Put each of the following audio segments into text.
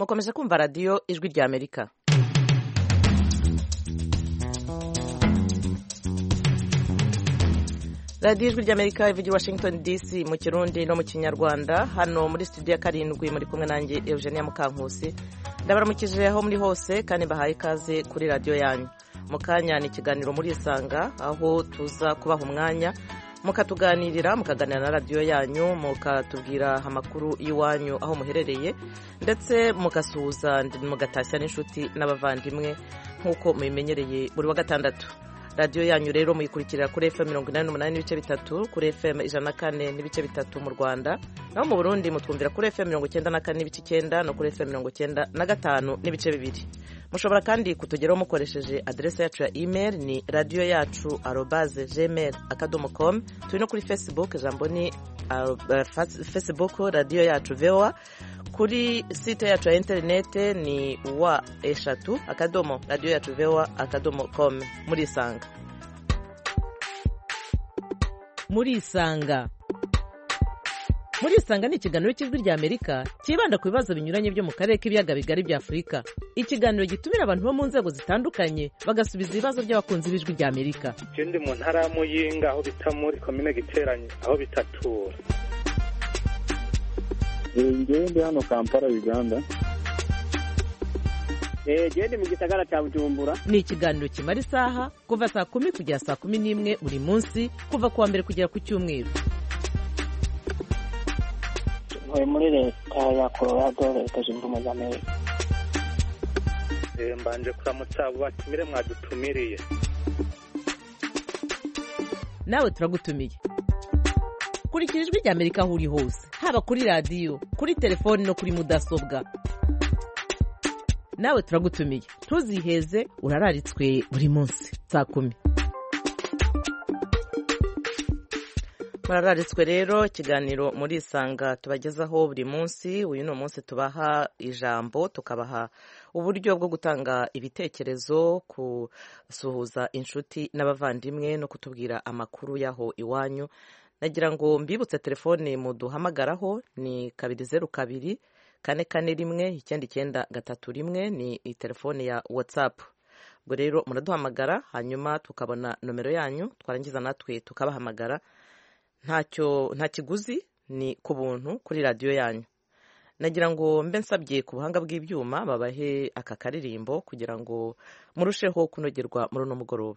mukomeje kumva radiyo ijwi rya Amerika. radiyo ijwi rya Amerika ivugira Washington DC mu Kirundi no mu Kinyarwanda. Hano muri studio ya 7 muri kumwe nanjye Eugenia Mukankusi. Ndabaramukije aho muri hose kandi bahaye ikaze kuri radiyo yanyu. Mu kanya ni ikiganiro muri Isanga, aho tuza kubaha umwanya mukatuganirira, mukaganira na radiyo yanyu, mukatubwira amakuru y'iwanyu aho muherereye, ndetse mugasuhuza mugatashya n'inshuti n'abavandimwe nk'uko mubimenyereye buri wa gatandatu. radiyo yanyu rero muyikurikirira kuri FM 88 n'ibice bitatu, kuri FM 104 n'ibice bitatu mu Rwanda, naho mu Burundi mutwumvira kuri FM 94 n'ibice 9 no kuri FM 95 n'ibice bibiri. Mushobora kandi kutugeraho mukoresheje adresse yacu ya email ni radio@gmail.com. Turi no kuri Facebook, jambo ni Facebook radio yacu VOA. Kuri site yacu ya internet ni wa@radio yacu VOA.com. Muri Isanga. Muri Isanga. Muri Isanga ni ikiganiro cy'ijwi rya Amerika kibanda ku bibazo binyuranye byo mu karere k'ibiyaga bigari bya Afurika. Ikiganiro gitumira abantu bo mu nzego zitandukanye bagasubiza ibibazo by'abakunzi b'ijwi rya Amerika. Ndi mu ntara ya Muyinga aho bita muri commune Giteranye aho bitatura. Ndi hano Kampala, Uganda. Ndi mu gisagara cya Bujumbura. Ni ikiganiro kimara isaha kuva saa 10 kugera saa 11 buri munsi, kuva kuwa mbere kugera ku Cyumweru. Muri leta ya Colorado, leta zunze ubumwe za Amerika. Mbanje kuramutsa abo batumire mwadutumiriye. Nawe turagutumiye. Kurikira ijwi rya Amerika aho uri hose, haba kuri radiyo, kuri telefoni no kuri mudasobwa. Nawe turagutumiye, ntuziheze, urararitswe buri munsi saa 10. Mararitswe rero ikiganiro muri Isanga tubagezaho buri munsi. Uyu no munsi tubaha ijambo, tukabaha uburyo bwo gutanga ibitekerezo, kusuhuza inshuti n'abavandimwe no kutubwira amakuru yaho iwanyu. Nagira ngo mbibutse telefone muduhamagaraho ni 202 441 9931, ni telefone ya WhatsApp. Ubwo rero muraduhamagara hanyuma tukabona nomero yanyu, twarangiza natwe tukabahamagara. Nta kiguzi, ni ku buntu kuri radiyo yanyu. Nagira ngo mbe nsabye ku buhanga bw'ibyuma babahe aka karirimbo kugira ngo murusheho kunogerwa muri uno mugoroba.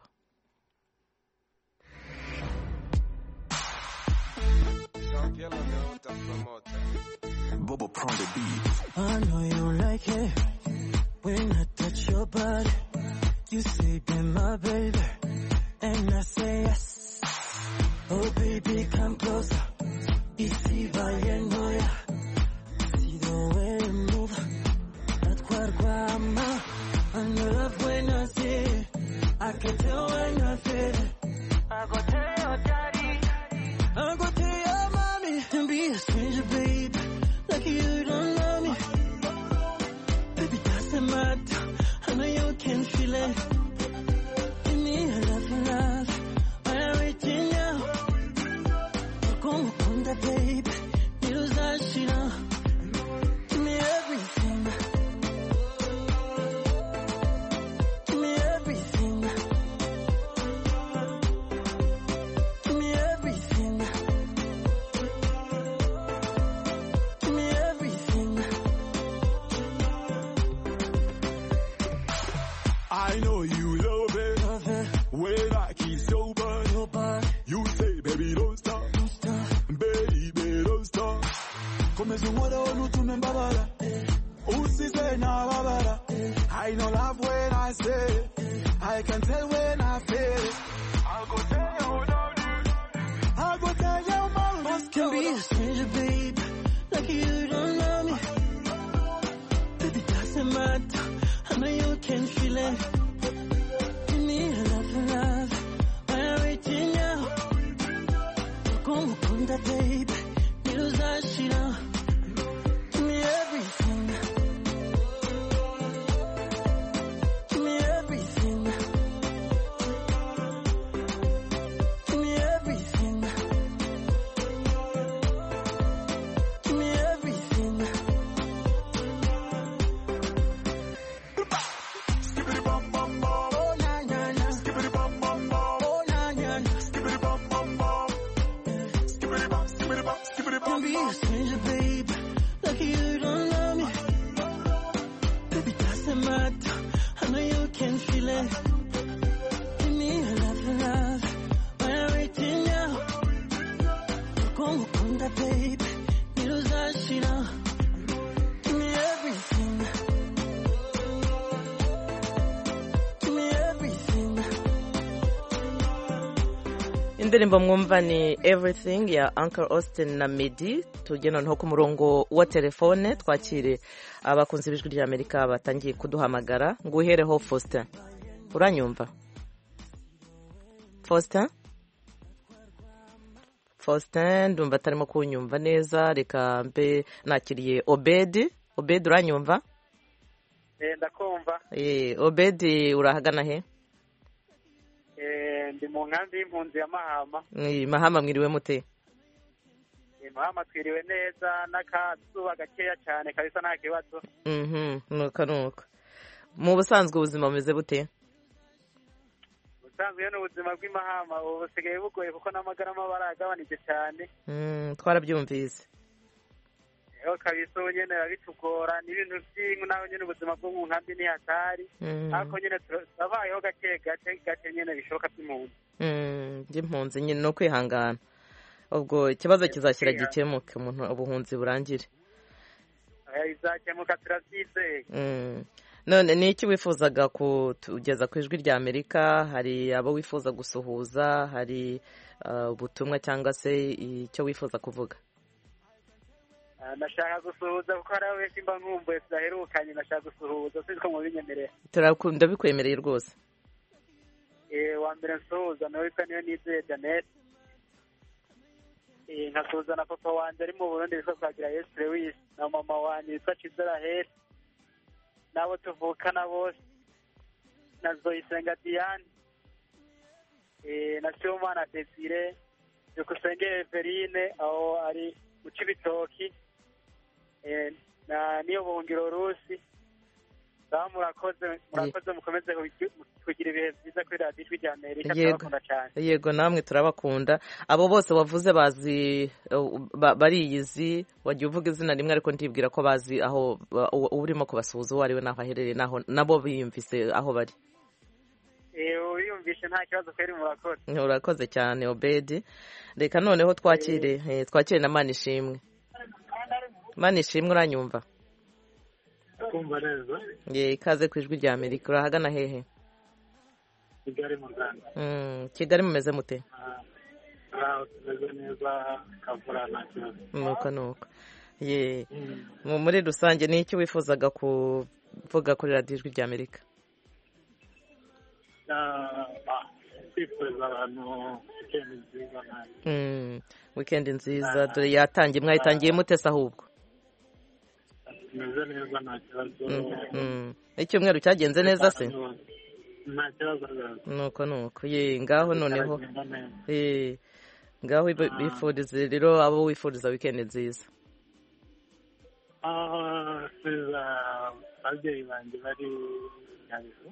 Bobo Prong the beat. I know you like it when I touch your body. You say be my baby, and I say yes. Oh baby, come closer. Isi vayenoya. See the way you move. Not guarama. I know love when I see it. I can tell when I feel it. I go tell your daddy. I go tell your mommy. And be a stranger, baby. Like you don't know me. Baby, doesn't matter. I know you can feel it. Give me a love. I'm reaching out. Como kunda, baby. Use that shit on. Give me everything. Give me everything. Give me everything. Give me everything. I know you love it. When I kiss your butt, you say, baby, don't stop. Baby, don't stop. Come su muero lutume mbabala. Usise na babala. I know love when I say it. I can tell when I feel it. I'll go tell you daddy. I'll go tell your mama. Can be a stranger, baby. Like you don't know me. Baby, doesn't matter. I know you can feel it. Give me a love. I'm reaching out. Como kunda, baby. Use that shit on. Give me everything. Give me everything. Give me everything. Give me everything. can be a stranger, babe. Lucky you don't know me. Baby, doesn't matter. I know you can feel it. Give me a love. When I'm waiting now. Come on, that babe. You she know. Give me everything. Give me everything. indirimbo mwumva ni everything ya Uncle Austin na Meddy. Tujye noneho ku murongo wa telefone twakire abakunzi b'ijwi ry'Amerika batangiye kuduhamagara. Nguhereho Faustin, uranyumva? Faustin ndumva atarimo kunyumva neza. Reka mbe nakiriye Obedi. Obedi, uranyumva? Ndakumva. Obedi, urahagana he? Ndi mu nkambi y'impunzi ya Mahama. Mahama mwiriwe mute? Mahama twiriwe neza, n'akazuba gakeya cyane kabisa nta kibazo. Nuko mu busanzwe ubuzima bumeze bute? Ubusanzwe n'ubuzima bw'Imahama ubu busigaye bugoye kuko n'amagarama baragabanije cyane. Twarabyumvise. Kabisa ubu nyine bitugora n'ibintu by'ingu naho nyine ubuzima bwo mu nkambi ni hatari. Ariko nyine turabayeho gake nyine bishoboka by'impunzi. By'impunzi nyine no kwihangana. Ubwo ikibazo kizashyira gikemuke umuntu ubuhunzi burangire. Izakemuka turabyizeye. None ni iki wifuzaga kugeza ku ijwi ry'Amerika? Hari abo wifuza gusuhuza? Hari ubutumwa cyangwa se icyo wifuza kuvuga? Nashaka gusuhuza kuko hari abenshi mba nkumbuye tudaherukanye. Nashaka gusuhuza siko mu binyemerera. Ndabikwemereye rwose. Wa mbere nsuhuza nawe witwa Niyonizeye Janet. Nkasuhuza na papa wanjye ari mu Burundi witwa Twagira Yesu Lewis, na mama wanjye witwa Kizera Heri, n'abo tuvukana bose, na Zoyisenga Diane, na Sibomana Desire, Byukusenge Everine aho ari mu Cibitoki, na Niyobongiro Rusi. Murakoze mukomeze kugira ibihe byiza kuri radiyo ijwi ry'Amerika. Turabakunda cyane. Yego, namwe turabakunda. Abo bose wavuze bazi bariyizi, wagiye uvuga izina rimwe ariko ndibwira ko bazi aho urimo kubasuhuza uwo ari we n'aho aherereye, nabo biyumvise aho bari. Wiyumvishe nta kibazo kweri. Murakoze. Urakoze cyane Obedi. Reka noneho twakire na Manishimwe. Manishimwe, uranyumva? Kumva neza. Ikaze ku ijwi ry'Amerika. Urahagana hehe? Kigali mu Rwanda. Kigali mumeze mute? Tumeze neza, kavura nta kibazo. Nuko muri rusange ni iki wifuzaga kuvuga kuri radiyo ijwi ry'Amerika? Twifuriza abantu wikendi nziza. Wikendi nziza dore yatangiye. Mwayitangiye mute se ahubwo? Tumeze neza nta kibazo. Icyumweru cyagenze neza se? Nta kibazo rwose. Nuko ngaho noneho ngaho bifurize rero abo wifuriza wikendi nziza. Twiza ababyeyi banjye bari Nyabihu,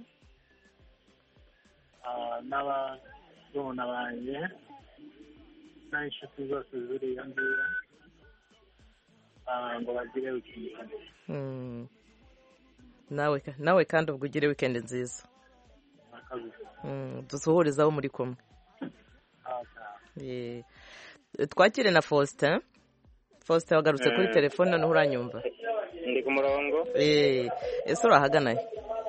n'abana banjye n'inshuti zose ziri iyo ngiyo, ngo bagire wikendi nziza. Nawe kandi ubwo ugire wikendi nziza. Dusuhuriza abo muri kumwe. Twakire na Faustin. Faustin, wagarutse kuri telefone noneho uranyumva? Ndi ku murongo. Ese urahagana he?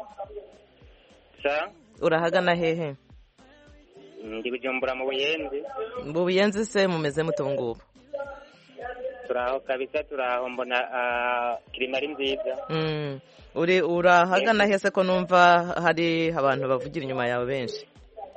Urahagana hehe? Ndi Bujumbura mu Buyenzi. Mu Buyenzi se mumeze mute ngubu? Turaho kabisa, turaho, mbona kirima ari nziza. Urahagana he se ko numva hari abantu bavugira inyuma yawe benshi?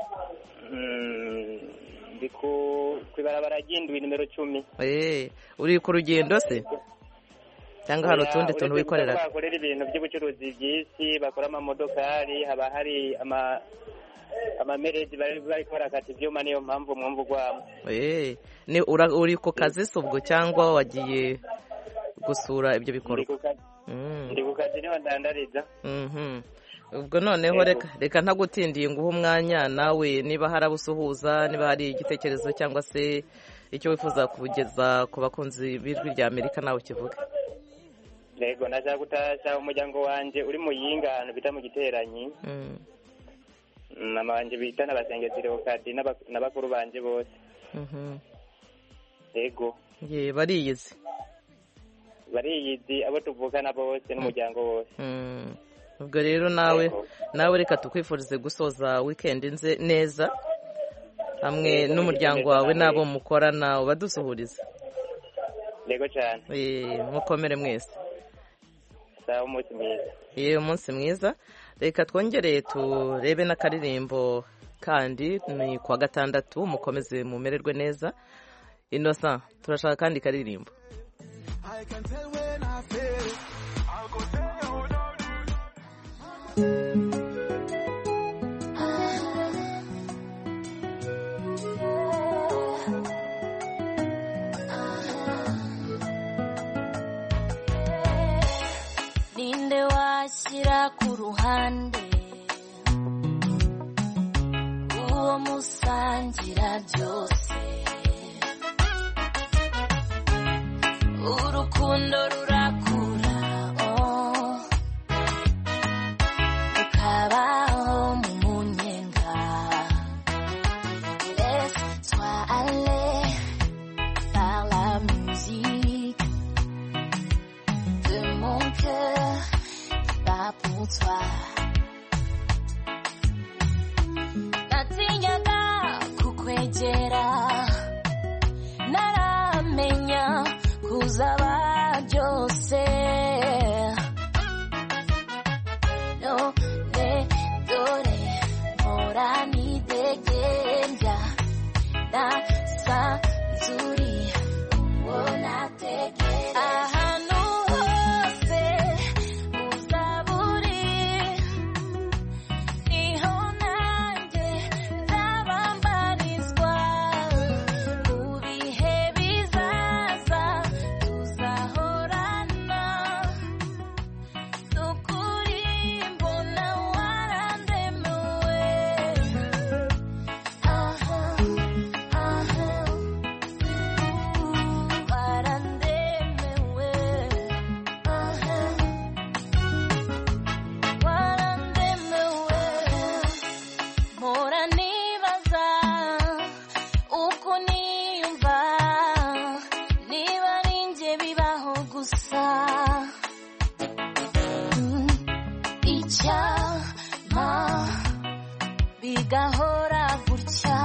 Ndi ku ibarabara ry'indwi nimero 10. Uri ku rugendo se? Cyangwa hari utundi tuntu wikorera? Bakorera ibintu by'ubucuruzi by'isi, bakora amamodokari, haba hari amamereji bari korakata ibyuma, niyo mpamvu mwumva ugwamo. Uri ku kazi se ubwo cyangwa wagiye gusura ibyo bikorwa? Ndi ku kazi niho ndandariza. Ubwo noneho reka ntagutindiye nguha umwanya nawe niba hari abo usuhuza, niba hari igitekerezo cyangwa se icyo wifuza kugeza ku bakunzi b'ijwi rya Amerika nawe kivuga. Yego nashaka gutasha umuryango wanje uri mu Yinga ahantu bita mu Giteranyi. Mama wanje bita n'abasengezi Leokadi n'abakuru banje bose. Yego. Ye bariyizi abo tuvukana bose n'umuryango wose. Ubwo rero nawe reka tukwifurize gusoza weekend neza hamwe n'umuryango wawe n'abo mukorana ubadusuhuriza. Yego cyane. Mukomere mwese. Sawa umunsi mwiza. Umunsi mwiza. Reka twongere turebe n'akaririmbo kandi ni kwa gatandatu mukomeze mumererwe neza. Innocent turashaka kandi karirimbo. I can tell when I feel it. I'll go tell you without you. Ninde washyira ku ruhande uwo musangira byose urukundo rurakura ukabaho mu munyenga laisse-toi aller par la musique de mon cœur qui bat pour toi. Natinyaga kukwegera naramenya kuzaba byose none dore mpora nidegembya nasanzuri uwo nategereje ahantu hose uzaba uri niho nanjye nzabambarizwa mu bihe bizaza tuzahorana n'ukuri mbona warandemuwe warandemewe warandemewe mpora nibaza uko niyumva niba ari njye bibaho gusa icyampa bigahora gutya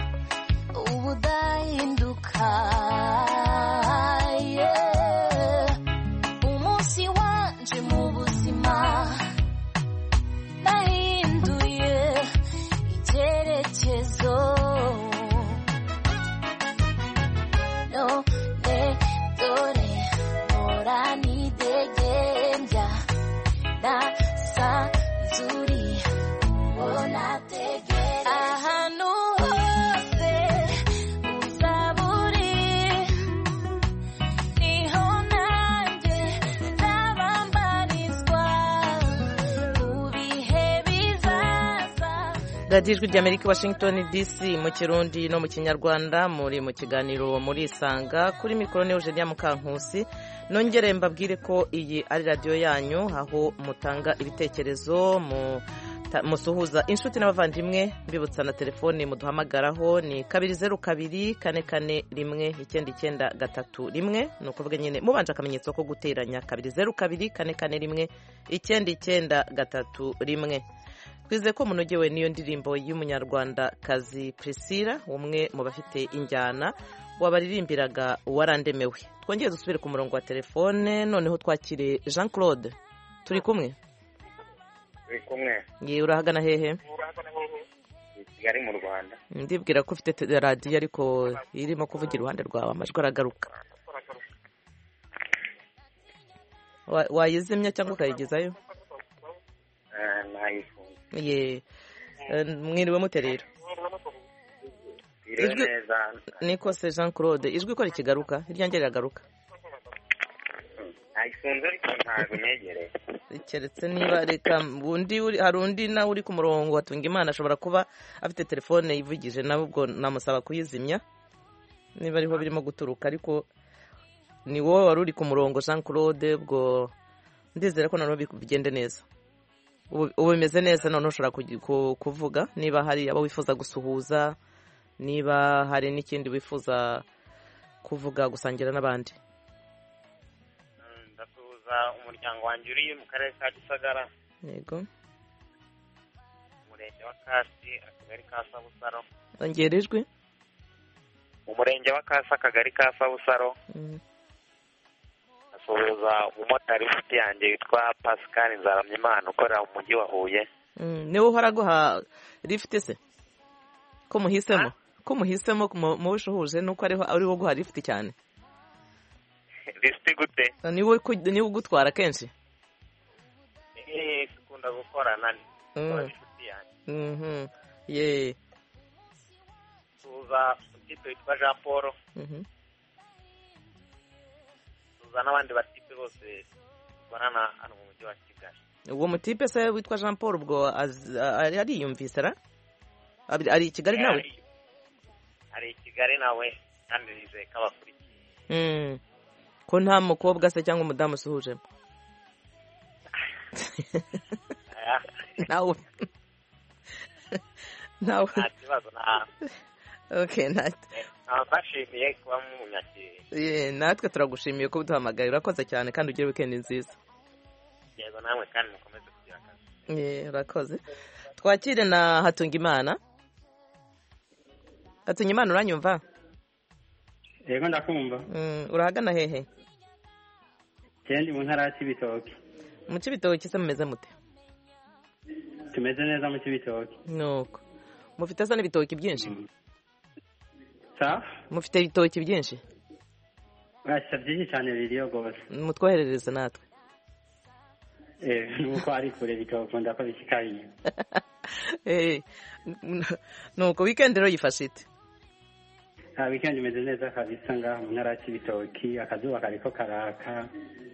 ubudahinduka umunsi wanje mu buzima nahinduye icyerekezo none dore mpora nidegembya nasanzuri uwo nategereje ahantu hose uzaba uri niho nanjye nzabambarizwa mu bihe bizaza. radiyo ijwi ry'Amerika Washington DC mu Kirundi no mu Kinyarwanda muri mu kiganiro muri Isanga kuri mikoro ni Eugenia Mukankusi. Nongere mbabwire ko iyi ari radiyo yanyu aho mutanga ibitekerezo musuhuza inshuti n'abavandimwe mbibutsa na telefoni muduhamagaraho ni 202-441-9931 ni ukuvuga nyine mubanje akamenyetso ko guteranya 202-441-9931. Twize ko munogewe niyo ndirimbo y'umunyarwanda kazi Priscilla umwe mu bafite injyana wabaririmbiraga warandemewe. Twongeye dusubire ku murongo wa telefone noneho twakire Jean Claude. Turi kumwe? Urahagana hehe? Kigali mu Rwanda. Ndibwira ko ufite radio ariko irimo kuvugira iruhande rwawe amajwi aragaruka. Wayizimya cyangwa ukayigezayo? Nayifunze. Mwiriwe muterero. Ijwi niko se Jean Claude ijwi ko rikigaruka iryanjye riragaruka. Nayifunze ariko ntabwo negereye. Keretse niba reka hari undi nawe uri ku murongo watunga Imana ashobora kuba afite telefone yivugije nawe ubwo namusaba kuyizimya. niba ariho birimo guturuka, ariko ni wowe wari uri ku murongo Jean Claude, ubwo ndizera ko noneho bigende neza. Ubu bimeze neza, noneho ushobora kuvuga niba hari abo wifuza gusuhuza, niba hari n'ikindi wifuza kuvuga, gusangira n'abandi. ndasuhuza umuryango wanjye uri mu karere ka Gisagara. Yego. Umurenge wa Kasi, akagari ka Sabusaro. Ongera ijwi. Umurenge wa Kasi, akagari ka Sabusaro. Ndasuhuza umumotari w'inshuti yanjye witwa Pascal Nzaramyimana ukorera mu mujyi wa Huye. Niwe uhora guha lift se? Ko muhisemo mu bushuhuje nuko ari wo guha lift cyane. Lift gute? Niwe ugutwara kenshi? Sikunda gukorana n'inshuti yanjye. Ye. Tuza utipe witwa Jean Paul. Tuza n'abandi batipe bose barana hano mu mujyi wa Kigali. Uwo mutipe se witwa Jean Paul ubwo ariyumvise ra? Ari i Kigali nawe? Ari i Kigali nawe kandi nizeye ko abakurikiye. Ko nta mukobwa se cyangwa umudamu usuhuje? Nawe. Nta kibazo na. Okay, nabashimiye kuba munyakiriye. Natwe turagushimiye ko uduhamagaye, urakoze cyane kandi ugire weekend nziza. Yego namwe kandi mukomeze kugira akazi. Urakoze. Twakire na Hatungimana. Hatungimana uranyumva? Yego ndakumva. Urahagana hehe? Ndi mu ntara ya Cibitoke. Mu Cibitoke se mumeze mute? Tumeze neza mu Cibitoke. Nuko. Mufite se n'ibitoki byinshi? Mufite ibitoki byinshi? Bashya byinshi cyane biriyo gose. Mutwoherereza natwe. Nuko ari kure bitoke ndako bishikariye. Nuko weekend rero yifashite. Weekend imeze neza kabisa ngaha mu ntara ya Cibitoke, akazuba kariko karaka.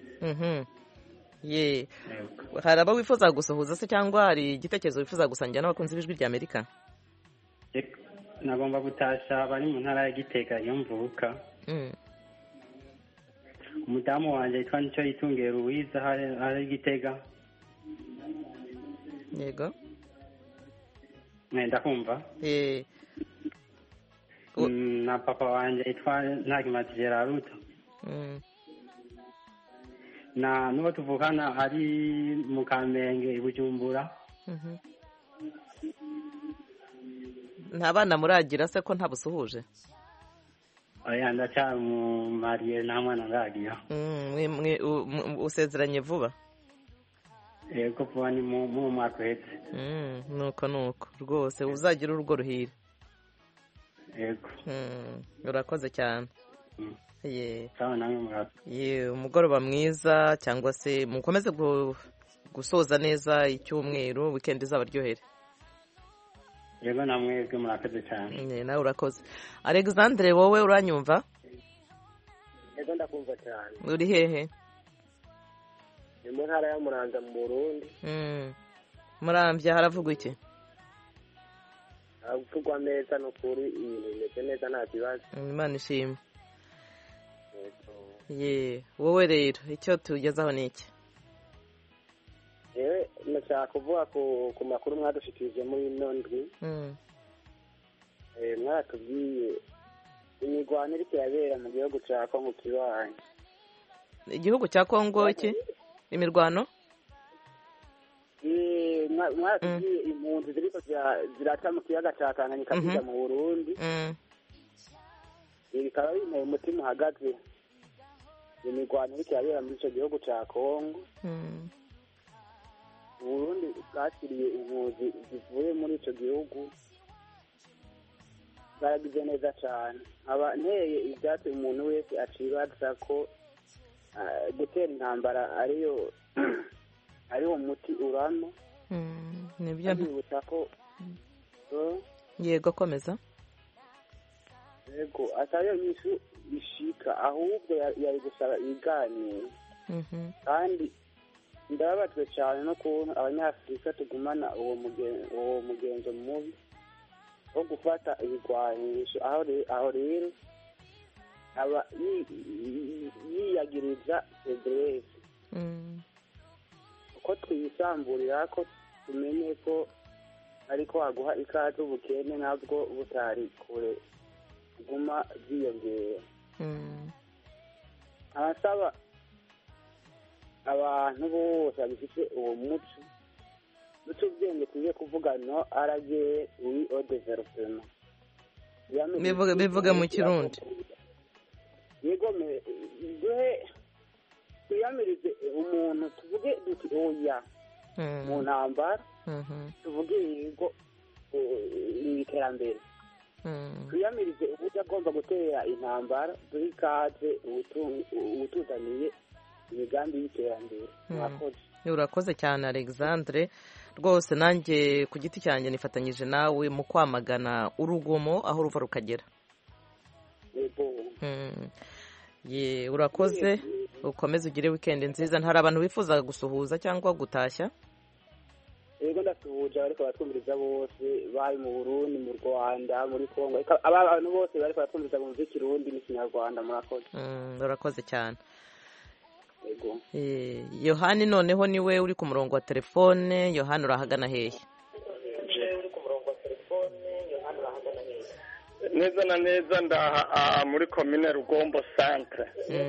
Ye. Hari abo wifuza gusuhuza se cyangwa hari igitekerezo wifuza gusangira n'abakunzi b'ijwi rya Amerika? Nagomba gutasha bari mu ntara ya Gitega iyo mvuka. Umudamu wanjye yitwa Nico Yitungiye Louise hari Gitega. Yego. Ndakumva. Na papa wanjye yitwa Ntagimati Gerard. Na nuwo tuvukana ari mu Kamenge i Bujumbura. Nta bana muragira se ko ntabusuhuje? Oya ndacyari mu mariye nta mwana ndagira. Usezeranye vuba? Yego vuba ni mu mwaka uhetse. Nuko rwose uzagira urugo ruhire. Yego. Urakoze cyane. Sawa namwe murakoze. Umugoroba mwiza cyangwa se mukomeze gusoza neza icyumweru, weekend izabaryohere. Yego namwe murakoze cyane. Nawe urakoze. Alexandre wowe uranyumva? Yego ndakumva cyane. Uri hehe? Ni mu ntara ya Muramvya mu Burundi. Muramvya haravugwa iki? Havugwa neza n'ukuri ibintu bimeze neza nta kibazo. Imana ishimwe. Wowe rero icyo tugezaho ni iki? Nashaka kuvuga ku makuru mwadushikirije muri ino ndwi. Mwaratubwiye imirwano iriko irabera mu gihugu cya Kongo kibanyi. Igihugu cya Kongo iki? Imirwano? Mwaratubwiye impunzi ziriko ziraca mu kiyaga cya Tanganyika zijya mu Burundi. Bikaba binteye umutima uhagaze. Imirwano iriko irabera muri icyo gihugu cya Kongo. Burundi bwakiriye impunzi zivuye muri icyo gihugu, baragize neza cyane. Aba nteye ibyatsi umuntu wese acibaza ko gutera intambara ariwo muti urano. Nibyo nibutsa ko yego komeza. Yego atariyo nyishu ishika ahubwo yari gusaba ibiganiro. Kandi ndababajwe cyane no kubona abanyafurika tugumana uwo mugenzo mubi wo gufata ibigwanisho. Aho rero aba yiyagiriza federesi uko twisamburira ko tumenye ko ariko haguha ikaze ubukene nabwo butari kure guma byiyongera abasaba abantu bose babifite uwo muco duce ubwenge tugiye kuvuga no arage wi o development bivuga mu kirundi yego duhe tuyamirize umuntu tuvuge duti oya mu ntambara tuvuge yego iterambere tuyamirize uburyo agomba gutera intambara duhe ikaze ubutuzaniye imigambi y'iterambere urakoze cyane Alexandre rwose nanjye ku giti cyanjye nifatanyije nawe mu kwamagana urugomo aho ruva rukagera ye urakoze ukomeze ugire weekend nziza ntari abantu bifuza gusuhuza cyangwa gutashya yego ndasuhuje ariko batwumviriza bose bari mu Burundi mu Rwanda muri Kongo abantu bose bari batwumviriza mu Kirundi n'ikinyarwanda murakoze urakoze cyane Yohani noneho niwe uri ku murongo wa telefone. Yohani urahagana hehe? neza na neza ndaha muri komine Rugombo centre.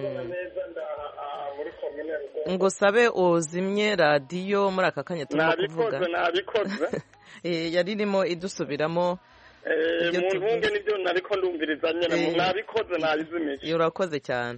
ngo sabe uzimye radiyo muri aka kanya turimo kuvuga. nabikoze yari irimo idusubiramo mu ntunge nibyo nariko ndumviriza nyene nabikoze nabizimije. Urakoze cyane.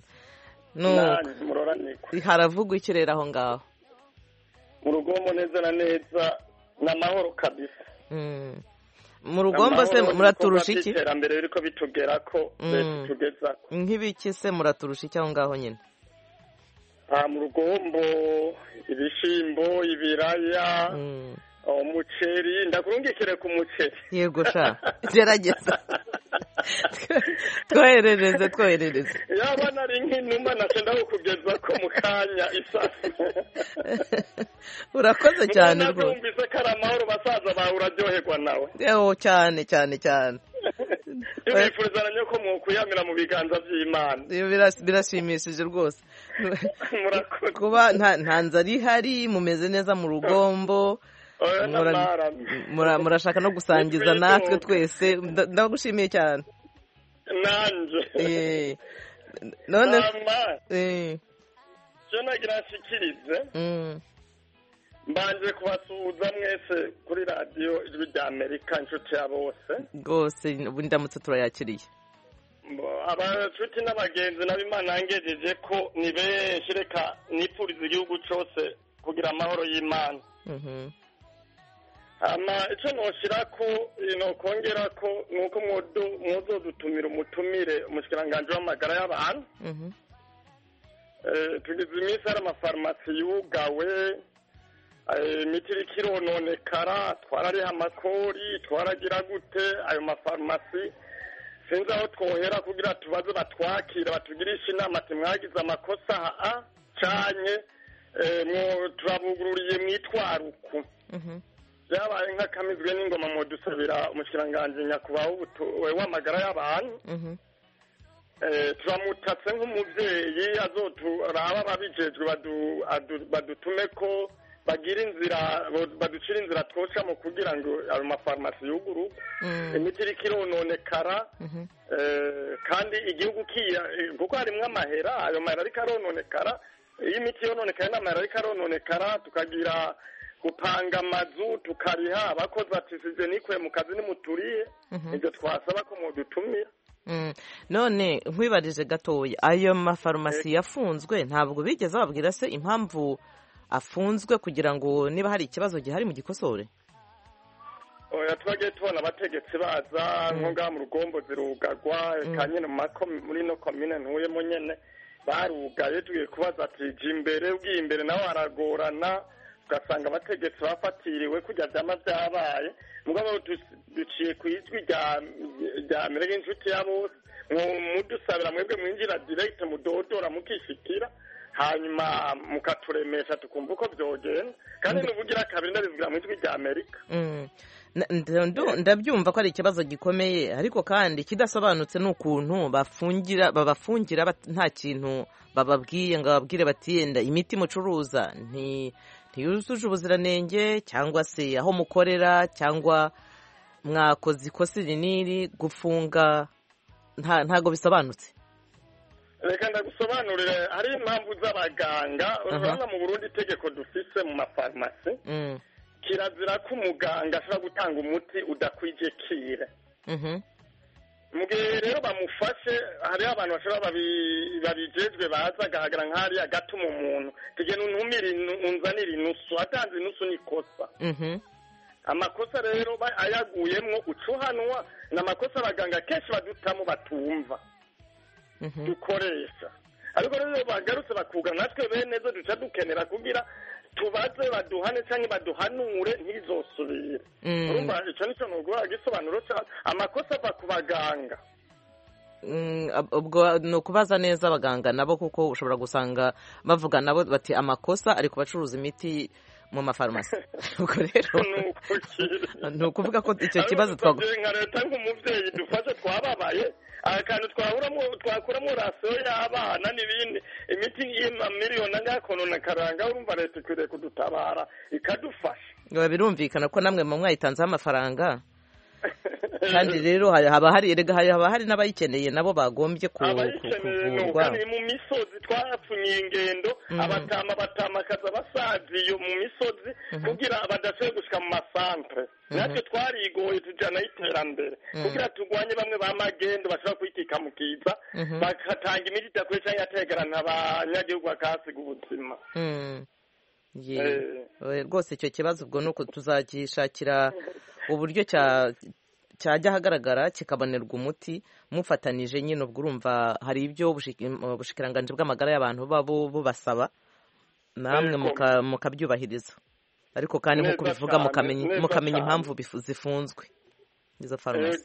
Haravugwa ikirere aho ngaho mu Rugombo neza na neza n'amahoro kabisa. Mu Rugombo se muraturusha iki? Iterambere biriko bitugera ko tugeza nk'ibiki se muraturusha iki aho ngaho nyine? Mu Rugombo ibishimbo ibiraya umuceri ndakurungikire ku muceri. Yego sha gerageza twoherereze yaba nari nk'inuma nacenda kukugeza ko mu kanya isasu. Urakoze cyane rwose. Numvise ko ari amahoro basaza bawe uraryoherwa nawe. cyane tubifuriza ko mukuyamira mu biganza by'Imana. Birashimishije rwose kuba nta nzara ihari mumeze neza mu Rugombo. Murashaka no gusangiza natwe twese ndagushimiye cyane nanje none nagira nshikirize mbanje kubasuhuza mwese kuri radiyo ijwi rya Amerika inshuti ya bose rwose ndamutse turayakiriye abacuti n'abagenzi n'abimana yangejeje ko ni benshi reka nipfuriza igihugu cyose kugira amahoro y'Imana. Icyo noshira ko kongera ko nuko mwozodutumira umutumire umushikiranganji w'amagara y'abantu. Tugize iminsi hari amafarumasi yugawe imiti iriko irononekara twarariha amakori twaragira gute ayo mafarumasi sinzi aho twohera kugira tubaze batwakira batugirisha inama ati mwagize amakosa canye turabugururiye mwitwaruku. Byabaye nk'akamizwe n'ingoma mu dusabira umushikiranganji nyakubahwa w'amagara y'abantu. Turamutatse nk'umuvyeyi azoturaba ababijejwe badutume ko bagira inzira baducira inzira twocamo kugira ngo ayo mafarumasi yuguru imiti iriko irononekara kandi igihugu kuko harimwo amahera ayo mahera ariko arononekara iyo imiti yononekaye n'amahera ariko arononekara tukagira gupanga amazu tukariha abakozi batisije nikwe mu kazi nimuturiye ibyo twasaba ko mudutumira. None nkwibarije gatoya ayo mafarumasi yafunzwe ntabwo bigeze babwira se impamvu afunzwe kugira ngo niba hari ikibazo gihari mu gikosore? Oya twagiye tubona abategetsi baza nko ngaha mu Rugombo zirugagwa kanyene muri no komine ntuyemo nyene barugaye tugiye kubaza ati imbere ugiye imbere nawe aragorana ugasanga abategetsi bafatiriwe kujya byama byabaye mugabo duciye ku ijwi rya Amerika inshuti ya bose mudusabira mwebwe mwinjira direct mudodora mukishikira hanyuma mukaturemesha tukumva uko byogenda kandi nubugira kabiri ndabivugira mu ijwi rya Amerika. Ndabyumva ko ari ikibazo gikomeye ariko kandi kidasobanutse n'ukuntu babafungira nta kintu bababwiye ngo bababwire bati yenda imiti mucuruza ntiyujuje ubuziranenge cyangwa se aho mukorera cyangwa mwakoze ikosa rinini gufunga ntago bisobanutse. Reka ndagusobanurire hari impamvu z'abaganga urabona mu Burundi itegeko dufise mu mafarmasi kirazira ko umuganga ashobora gutanga umuti udakwije kire. Mu gihe rero bamufashe hariho abantu bashobora babijejwe baza agahagara nk'ahari agatuma umuntu tugena untumire unzanire inusu atanze inusu n'ikosa. Amakosa rero ayaguyemwo ucuhanwa n'amakosa abaganga kenshi badutamo batumva dukoresha ariko rero bagarutse bakugana natwe bene zo duca dukenera kugira tubaze baduhane cyangwa baduhanure ntizosubire. Urumva icyo nicyo nugura gisobanuro cyane amakosa ava ku baganga. Ubwo ni ukubaza neza abaganga nabo kuko ushobora gusanga bavuga nabo bati amakosa ari kubacuruza imiti mu mafarumasi. Ubwo rero ni ukuvuga ko icyo kibazo nka leta nk'umubyeyi dufashe twababaye akantu twakuramo rasiyo y'abana n'ibindi imiti y'amamiliyoni angahe karanga urumva leta ikwiriye kudutabara ikadufasha. Birumvikana ko namwe mu mwayitanzeho amafaranga kandi rero haba hari n'abayikeneye nabo bagombye kuvurwa. Mu misozi twapfunyiye ingendo abatamakaza basaziyo mu misozi kugira badashoboye gushika mu masantre natwe twarigoye tujana iterambere kugira turwanye bamwe b'amagendo bashobora kwitika mu kiza bakatanga imiti idakwiye cyangwa yategerana abanyagihugu bakahasiga ubuzima. Rwose icyo kibazo ubwo nuko tuzagishakira uburyo cyajya ahagaragara kikabonerwa umuti mufatanije nyine. Ubwo urumva hari ibyo ubushikiranganje bw'amagara y'abantu bubasaba namwe mukabyubahiriza ariko kandi nk'uko bivuga mukamenya impamvu zifunzwe izo farumasi.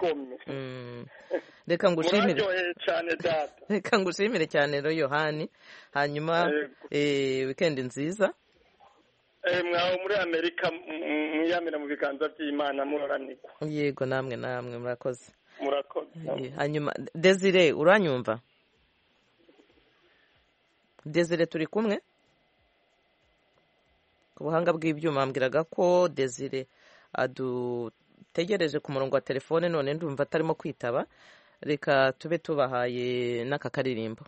Reka ngushimire cyane rero Yohani, hanyuma weekend nziza. Mwaho muri Amerika mwiyamira mu biganza by'Imana muraranirwa. Yego namwe murakoze. Hanyuma Desire uranyumva? Desire turi kumwe ku buhanga bw'ibyuma ambwiraga ko Desire adutegereje ku murongo wa telefone none ndumva atarimo kwitaba. Reka tube tubahaye n'aka karirimbo.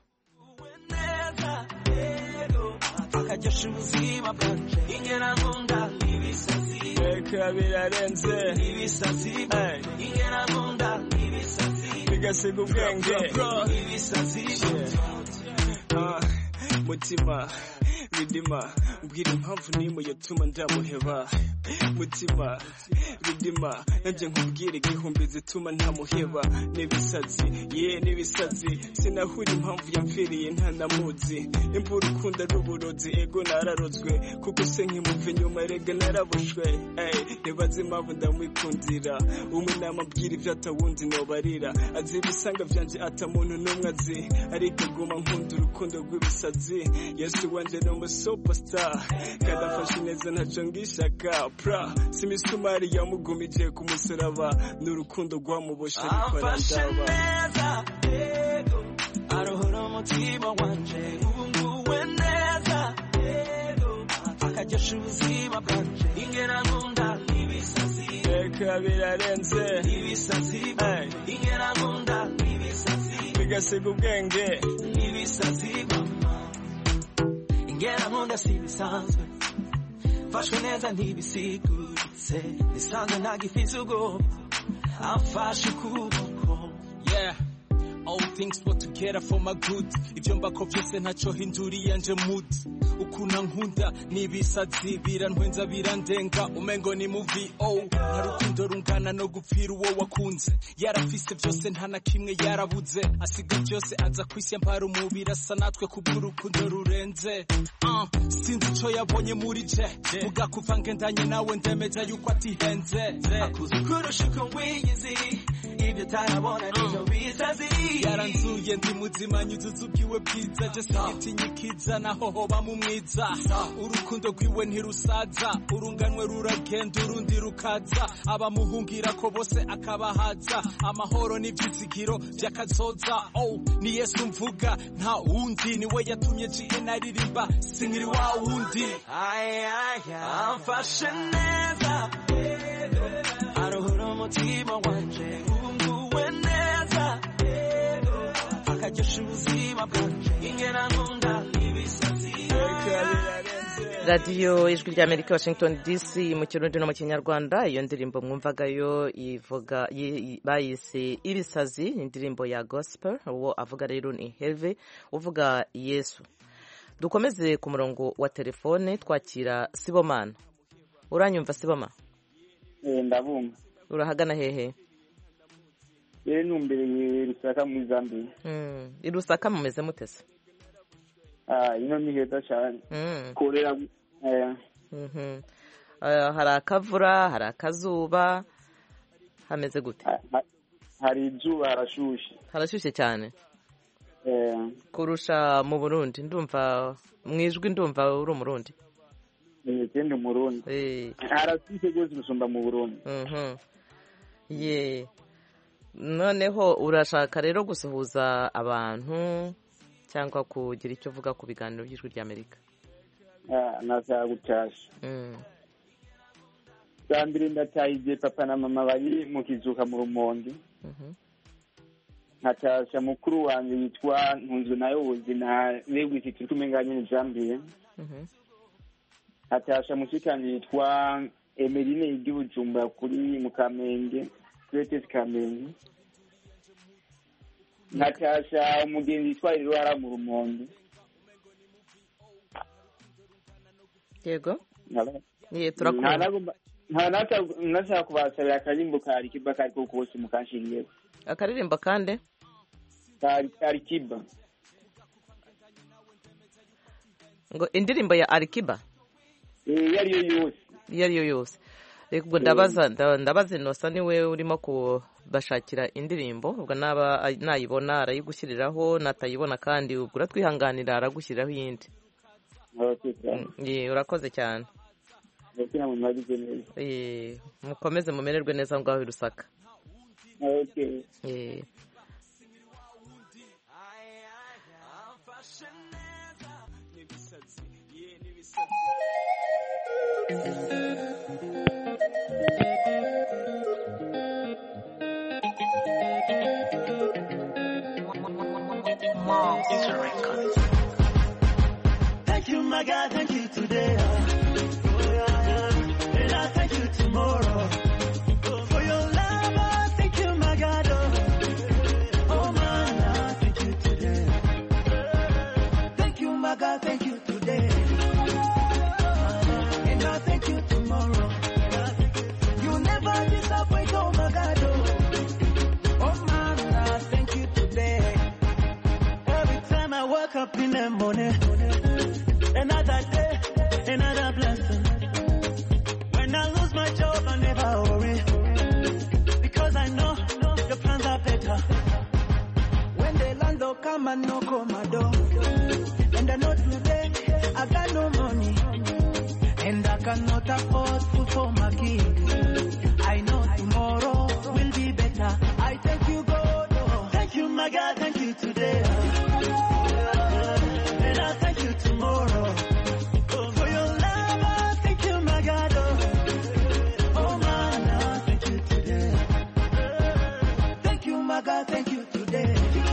Akajyasha ubuzima bwanje ingena nkunda ibisazi reka birarenze ibisazi ingena nkunda ibisazi bigasiga ubwenge ibisazi mutima ridima mbwira impamvu n'imwe yatuma ndamuheba mutima ridima nanjye nkubwira igihumbi zituma ntamuheba n'ibisazi n'ibisazi sinahura impamvu yamfiriye ntanamuzi imva urukundo rw'uburozi ego nararozwe kuko se nkimuve nyuma rega narabushwe ntibaze impamvu ndamwikundira umwe namabwira ibyo atawundi nobarira azi ibisanga byanje atamuntu n'umwe azi ariko guma nkunda urukundo rw'ibisazi Yesu wanje no superstar kadafashe neza ntaco ngishaka pra simisumari yamugumije ku musaraba n'urukundo rwamuboshe rukora ndaba arohora umutima wanje ubunguwe neza akajyasha ubuzima bwanje ingena nkunda ibisazi reka birarenze ibisazi ingena nkunda ibisazi bigasiga ubwenge ibisazi ingena nkunda si bisanzwe fashwe neza ntibisiguritse bisanzwe ntagifize ubwoba amfashe ukuboko all things put together for my good ibyo mbako byose ntacyo hinduriye nje mood ukuna nkunda nibisazi birantwenza birandenga umengo ni movie nta rukundo rungana no gupfira uwo wakunze yarafise byose nta na kimwe yarabuze asiga byose aza kwisi mpara umubiri asa natwe kubw'urukundo rurenze sinzi icyo yabonye muri je vuga kuva ngendanye nawe ndemeza yuko atihenze akuze kurusha uko wiyizi ibyo utarabona nibyo bisazi yaranzuye ndi muzima nyuzuza ubwiwe bwiza just itinyikiza naho hoba mu mwiza urukundo rwiwe ntirusaza urunganwe ruragenda urundi rukaza abamuhungira ko bose akabahaza amahoro n'ibyizigiro by'akazoza ni Yesu mvuga nta wundi niwe yatumye GN aririmba sinkiri wa wundi amfashe neza aruhura umutima wanje unguwe neza akaryosha ubuzima bwanje ingena nkunda ibisazi radiyo ijwi rya Amerika Washington DC mu kirundi no mu kinyarwanda iyo ndirimbo mwumvagayo ivuga bayise ibisazi indirimbo ya gospel uwo avuga rero ni Herve uvuga Yesu. Dukomeze ku murongo wa telefone twakira Sibomana. Uranyumva Siboma? Ndabumva. Urahagana hehe? Numbereye Rusaka muri Zambia. Irusaka mumeze mutese? Ino ni heza cyane. Korera hari akavura, hari akazuba, hameze gute? Hari izuba, harashushe. Harashushe cyane. Kurusha mu Burundi ndumva mwijwi ndumva uri umurundi. Ndi umurundi. Harashushe gose gusumba mu Burundi. Noneho urashaka rero gusuhuza abantu cyangwa kugira icyo uvuga ku biganiro by'ijwi rya Amerika? Naza gutasha. Sandrine ndatahize papa na mama bari mu kizuka mu Rumonge. Natasha mukuru wanjye yitwa Ntunzwe nayo ubuzina negwisi turi kumenganye n'Zambia. Natasha mushikanje yitwa Emeline y'Igibujumbura kuri mu Kamenge, Greatest Kamenge. Natasha umugenzi yitwa Irwara mu Rumonge. Yego. Turakunda. Nashaka kubasabira akarimbo ka Alikiba kariko kose mukanshiriye. Akaririmbo kande? Alikiba. Ngo indirimbo ya Alikiba? Yariyo yose. Rego ndabaza Inosa niwe urimo kubashakira indirimbo ubwo nayibona arayigushyiriraho natayibona kandi ubwo uratwihanganira aragushyiriraho iyindi. Urakoze cyane. Mukomeze mumererwe neza ngaho Rusaka. Thank you, my God, thank you today. And I thank you tomorrow. For your love, I thank you, my God. Oh, man, I thank you today. Thank you, my God, thank you today. And I thank you tomorrow. You never disappoint, oh, my God. Oh, man, I thank you today. Every time I wake up in the morning, another day, another blessing. When I lose my job, I never worry, because I know your plans are better. When the landlord come and knock on my door, and I know today I got no money, and I cannot afford food for my kids. I know tomorrow will be better. I thank you, God. Oh, thank you, my God. Thank you today. And I thank you tomorrow. For your love, I thank you, my God. Oh, man, I thank you today. Thank you, my God, thank you today.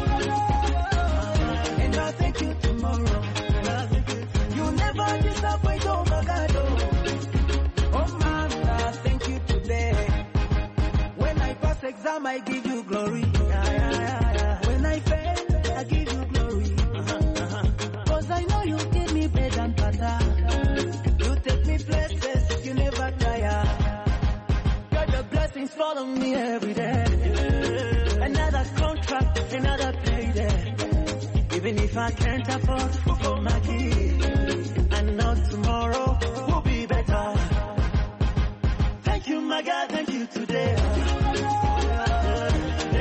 And I thank you tomorrow. You never disappoint, oh, my God. Oh, man, I thank you today. When I pass exam, I give you glory. When I fail, I give you glory. Cause I know you give me bread and butter. You take me places you never tire. God, the blessings follow me every day. Another contract, another payday. Even if I can't afford food for my kids, I know tomorrow will be better. Thank you, my God, thank you today.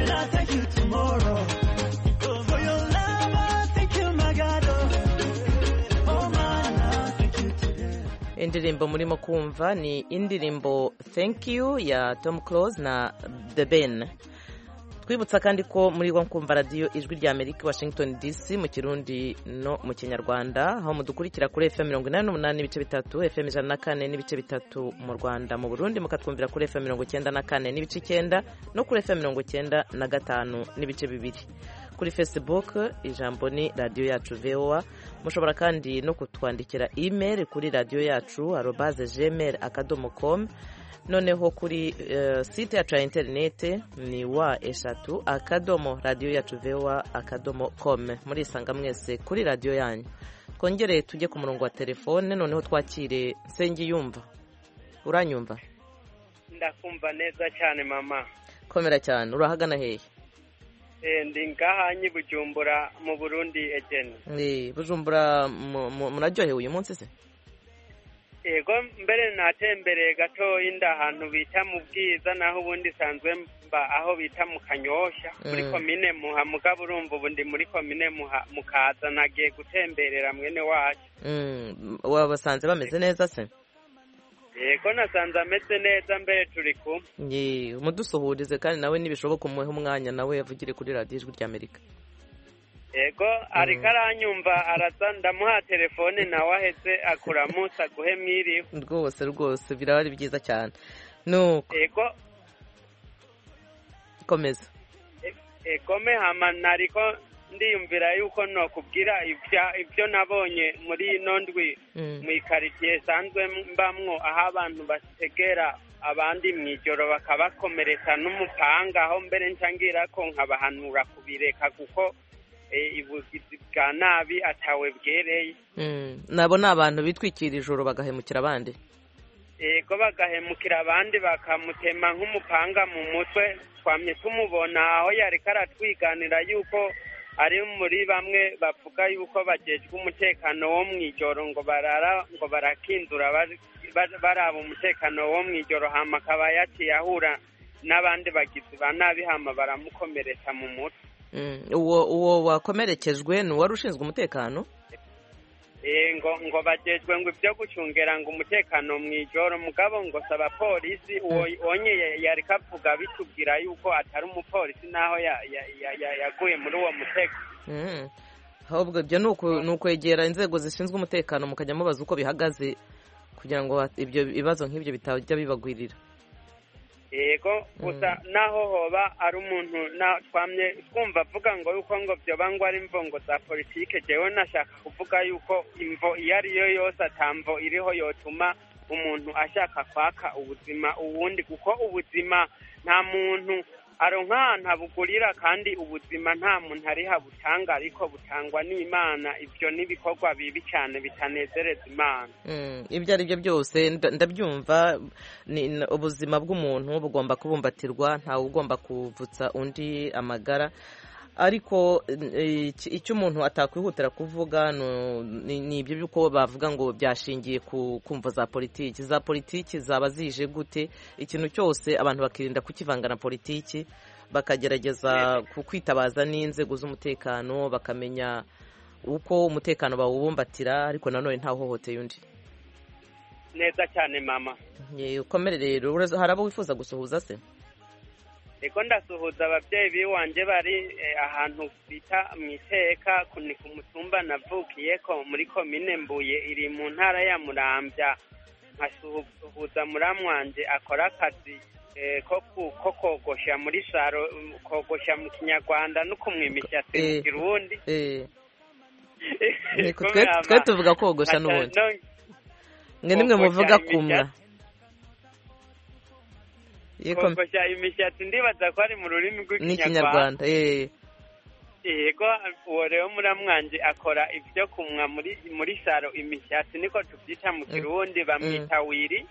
indirimbo murimo kumva ni indirimbo Thank You ya Tom Close na The Ben. Twibutsa kandi ko muri wa kumva radio ijwi rya Amerika Washington DC mu Kirundi no mu Kinyarwanda, aho mudukurikira kuri FM 88 n'ibice bitatu, FM 104 n'ibice bitatu mu Rwanda, mu Burundi mukatwumvira kuri FM 94 n'ibice 9 no kuri FM 95 n'ibice 2. Kuri Facebook ijambo ni radio yacu VOA. Mushobora kandi no kutwandikira email kuri radio yacu @gmail.com. Noneho kuri site yacu ya internet ni wa@radio-yacu-voa.com. muri isanga mwese kuri radio yanyu. Kongere tujye ku murongo wa telefone, noneho twakire Nsengiyumva. Uranyumva? Ndakumva neza cyane mama. Komera cyane. Urahagana hehe? Ndi ngahanyi Bujumbura mu Burundi ejeni. Bujumbura muraryohewe uyu munsi se? Ego mbere natembereye gato inda ahantu bita mu Bwiza, naho ubundi sanzwe mba aho bita mu Kanyosha muri komine Muha, mugabo urumva ubundi muri komine Muha mukaza nagiye gutemberera mwene wacu. Wabasanze bameze neza se? Ego nasanze ameze neza, mbere turi kumwe. Umudusuhurize kandi nawe nibishoboka umuhe umwanya nawe yavugire kuri radio ijwi rya Amerika. Ego ariko aranyumva, araza ndamuha telefone nawe aheze akuramusa guhe mwiriwe. Rwose birabari byiza cyane. Nuko ego komeza. Egome hama nariko ndiyumvira yuko nokubwira ibyo nabonye muri ino ndwi mu ikaritiye sanzwe mbamwo, aho abantu bategera abandi mw'ijoro bakabakomeretsa n'umupanga, aho mbere ncangira ko nkabahanura kubireka kuko ibugizi bwa nabi atawe bwereye. Nabo ni abantu bitwikira ijoro bagahemukira abandi. Ego bagahemukira abandi bakamutema nk'umupanga mu mutwe. Twamye tumubona aho yareka aratwiganira yuko ari muri bamwe bavuga yuko bajejwe umutekano wo mw'ijoro ngo barakindura baraba umutekano wo mw'ijoro, hama akaba yaciye ahura n'abandi bagizi ba nabi hama baramukomeretsa mu mutwe. Uwo wakomerekejwe ni uwari ushinzwe umutekano? Ngo bajejwe ngo ibyo gucungera ngo umutekano mw'ijoro, mugabo ngo saba polisi onye yari kavuga bitubwira yuko atari umupolisi naho yaguye muri uwo mutego. Ahubwo ibyo ni ukwegera inzego zishinzwe umutekano mukajya mubaza uko bihagaze kugira ngo ibyo bibazo nk'ibyo bitajya bibagwirira. Yego gusa naho hoba ari umuntu twamye twumva avuga ngo yuko ngo byoba ngo ari imvongo za politike, jewe nashaka kuvuga yuko imvo iyo ari yo yose atamvo iriho yotuma umuntu ashaka kwaka ubuzima uwundi, kuko ubuzima nta muntu aronka ahantu abugurira, kandi ubuzima nta muntu ariho butanga, ariko butangwa n'Imana. Ibyo n'ibikorwa bibi cyane bitanezereza Imana. Ibyo ari byo byose ndabyumva, ubuzima bw'umuntu bugomba kubumbatirwa, ntawe ugomba kuvutsa undi amagara, ariko icyo umuntu atakwihutira kuvuga ni ibyo by'uko bavuga ngo byashingiye ku kumva za politiki zaba zije gute. Ikintu cyose abantu bakirinda kukivanga na politiki, bakagerageza kwitabaza n'inzego z'umutekano, bakamenya uko umutekano bawubumbatira, ariko nanone ntahohoteye undi. Neza cyane mama. Ukomere rero. Hari abo wifuza gusuhuza se? Ego ndasuhuza ababyeyi biwanje bari ahantu bita mw'Iteka, ku mutumba navukiyeko muri komine Mbuye iri mu ntara ya Muramvya. Nkasuhuza muramwanje akora akazi ko kogosha muri saro, kogosha mu Kinyarwanda no kumwimisha mu Kirundi. Twe tuvuga kogosha n'ubundi. Mwe nimwe muvuga kumwa. Kogosha imishatsi ndibaza ko ari mu rurimi rw'Ikinyarwanda. Yego uwo rero muramwanje akora ibyo kumwa muri saro imishatsi, niko tubyita mu Kirundi, bamwita wiri.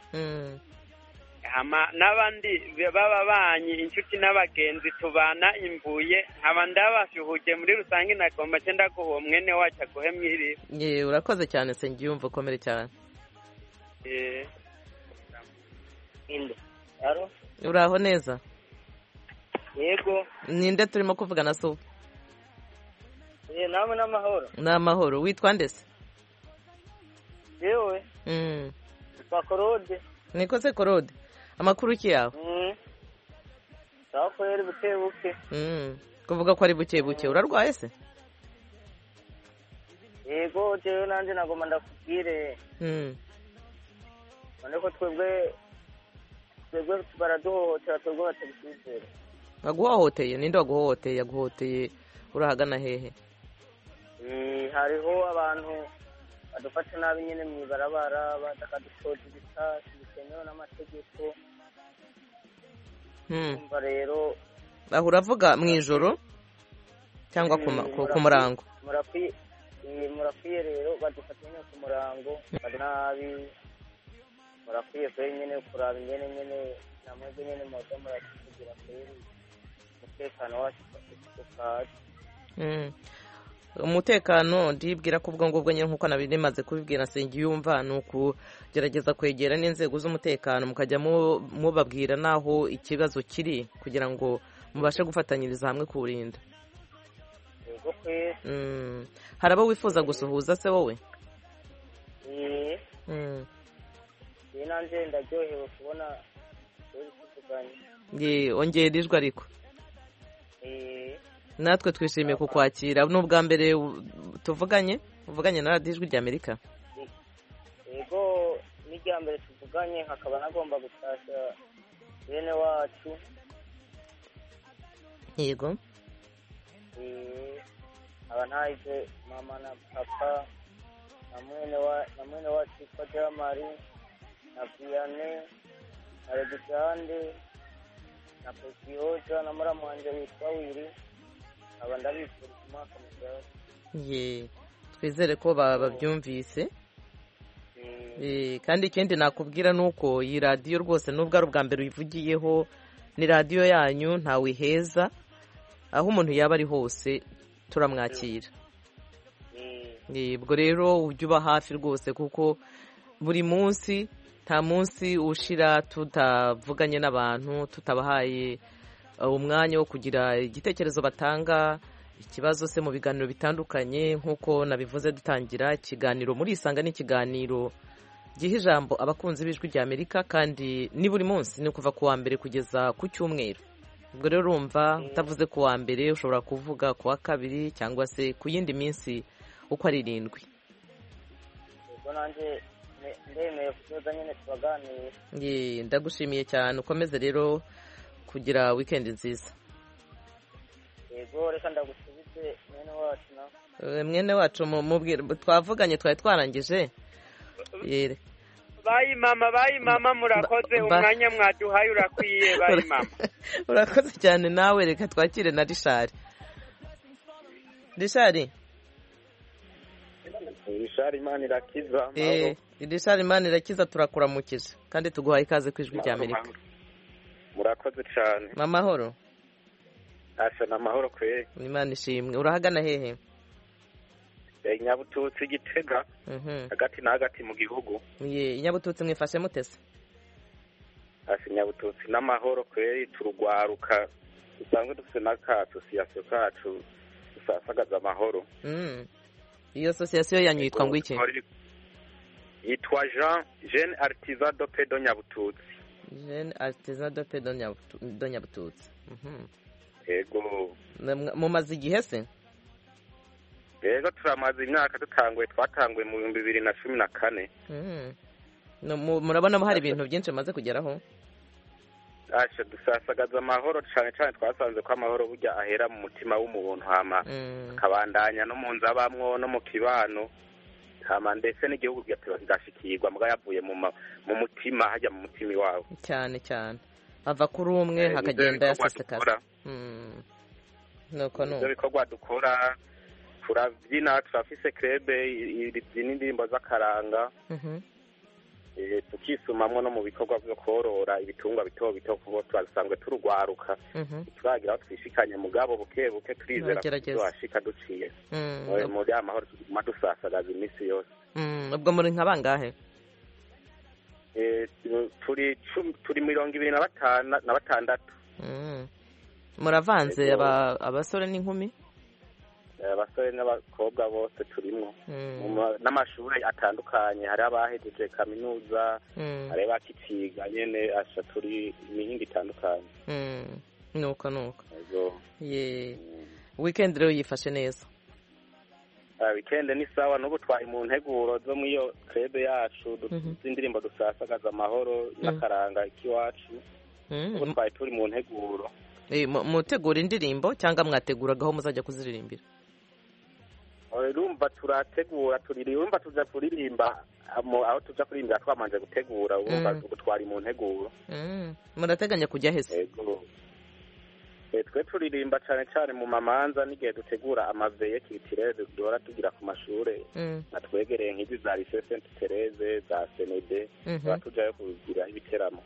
N'abandi baba banyi inshuti n'abagenzi tubana imbuye, nkaba ndabashuhuje muri rusange, nagomba cyenda guho mwene wacu aguhe mwiriwe. Urakoze cyane Nsengiyumva, komere cyane. Uraho neza? Yego. Ninde turimo kuvugana so? Namwe n'amahoro. N'amahoro. Witwa ndese? Yewe. nitwa Claude. Niko se Claude, amakuru ki yawe? Sawa kweri bukebuke. Kuvuga ko ari bukebuke, urarwaye se? Yego jewe nanje nagomba ndakubwire. None ko twebwe baraduhohotera twebwe batabisizera. Baguhohoteye? Ninde waguhohoteye? Yaguhohoteye urahagana hehe? Hariho abantu badufata nabi nyene mwibarabara badakadutoza ibitasi bitemewe n'amategeko. Umva rero aho uravuga mwijoro cyangwa ku murango? Murakwiye rero badufata nyene ku murango nabi. Murakwiye kwe nyene kuraba nyene namwe nyene moza murakigira kweri umutekano wacu ukaje. Umutekano ndibwira ko ubwo ngubwo nyine nkuko nabirimaze kubibwira Nsengiyumva ni ukugerageza kwegera n'inzego z'umutekano mukajya mubabwira naho ikibazo kiri kugira ngo mubashe gufatanyiriza hamwe kuwurinda. Hari abo wifuza gusuhuza se wowe? Nanjye ndaryohewe kubona tuvuganye. Ongera ijwi ariko. Natwe twishimiye kukwakira. Ni ubwa mbere uvuganye na radiyo ijwi ry'Amerika? Yego ni irya mbere tuvuganye, hakaba nagomba gutashya bene wacu. Yego. Aba ntahize mama na papa na mwene wacu witwa Jamari na Vianney na Regitande na Posiyoja na muramu wanje witwa Wiri. Aba ndabifurije umwaka mwiza. Twizere ko babyumvise. Kandi ikindi nakubwira nuko iyi radiyo rwose nubwo ari ubwa mbere uyivugiyeho, ni radiyo yanyu ntawe iheza, aho umuntu yaba ari hose turamwakira. Ubwo rero ujye uba hafi rwose kuko buri munsi nta munsi ushira tutavuganye n'abantu, tutabahaye umwanya wo kugira igitekerezo batanga, ikibazo se mu biganiro bitandukanye. Nk'uko nabivuze dutangira ikiganiro muri Isanga, n'ikiganiro giha ijambo abakunzi b'ijwi ry'Amerika, kandi ni buri munsi, ni kuva ku wa mbere kugeza ku cyumweru. Ubwo rero urumva utavuze ku wa mbere ushobora kuvuga ku wa kabiri cyangwa se ku yindi minsi uko ari 7. Ubwo nanjye ndemeye kuzoza nyine tubaganire. Ndagushimiye cyane, ukomeze rero kugira weekend nziza. Yego reka ndagusubize mwene wacu na. Mwene wacu mubwire twavuganye twari twarangije. Bayi mama murakoze, umwanya mwaduhaye urakwiye bayi mama. Urakoze cyane nawe, reka twakire na Richard. Richard Imana irakiza. Richard Imana irakiza, turakuramukije kandi tuguhaye ikaze ku ijwi ry'Amerika. Murakoze cyane. Amahoro. Asa n'amahoro kweri. Imana ishimwe. Urahagana hehe? Nyabututsi Gitega. Hagati na hagati mu gihugu. Nyabututsi mwifashe mutese? Asa Nyabututsi n'amahoro kweri, turugwaruka dusanzwe dufite n'akasosiyasiyo kacu dusasagaza amahoro. Iyo association yanyu yitwa ngo iki? Yitwa Jeune Artisan de Paix de Nyabututsi. Jeune Artisan de Paix de Nyabututsi. Yego. Mumaze igihe se? Yego turamaze imyaka twatanguye mu 2014. Murabona hari ibintu byinshi maze kugeraho? Asha dusasagaza amahoro cyane cyane, twasanze ko amahoro burya ahera mu mutima w'umuntu, hama akabandanya no mu nzabamwo no mu kibano, hama ndetse n'igihugu kigashikirwa mbwa yavuye mu mutima, hajya mu mutima iwawe cyane cyane, ava kuri umwe hakagenda yasesekaza. Nuko ibyo bikorwa dukora, turabyina, turafise krebe n'indirimbo z'akaranga, tukisumamwo no mu bikorwa byo korora ibitungwa bito bito, kuko twasanzwe turugwaruka, turagira aho twishikanye mugabo buke buke, turizera ko twashika duciye muri amahoro, tuguma dusasagaza iminsi yose. Ubwo muri nka bangahe? Turi 26. Muravanze abasore n'inkumi? abasore n'abakobwa bose turimo n'amashuri atandukanye hari abahejeje kaminuza hari abakiciga nyene asha turi imihinga itandukanye nuko weekend rero yifashe neza weekend ni sawa n'ubu twari mu nteguro zo mu iyo club yacu z'indirimbo dusasagaza amahoro n'akaranga ikiwacu ubu twari turi mu nteguro mutegura indirimbo cyangwa mwateguragaho muzajya kuziririmbira urumva turategura urumva tuza kuririmba aho tuza kuririmba twamanje gutegura urumva ubu twari mu nteguro murateganya kujya hese twe turirimba cyane cyane mu mamanza n'igihe dutegura amaveye kiritire duhora tugira ku mashure natwegereye nk'izi za lycée Sainte Thérèse za Senede tuba tujayo kugira ibiteramo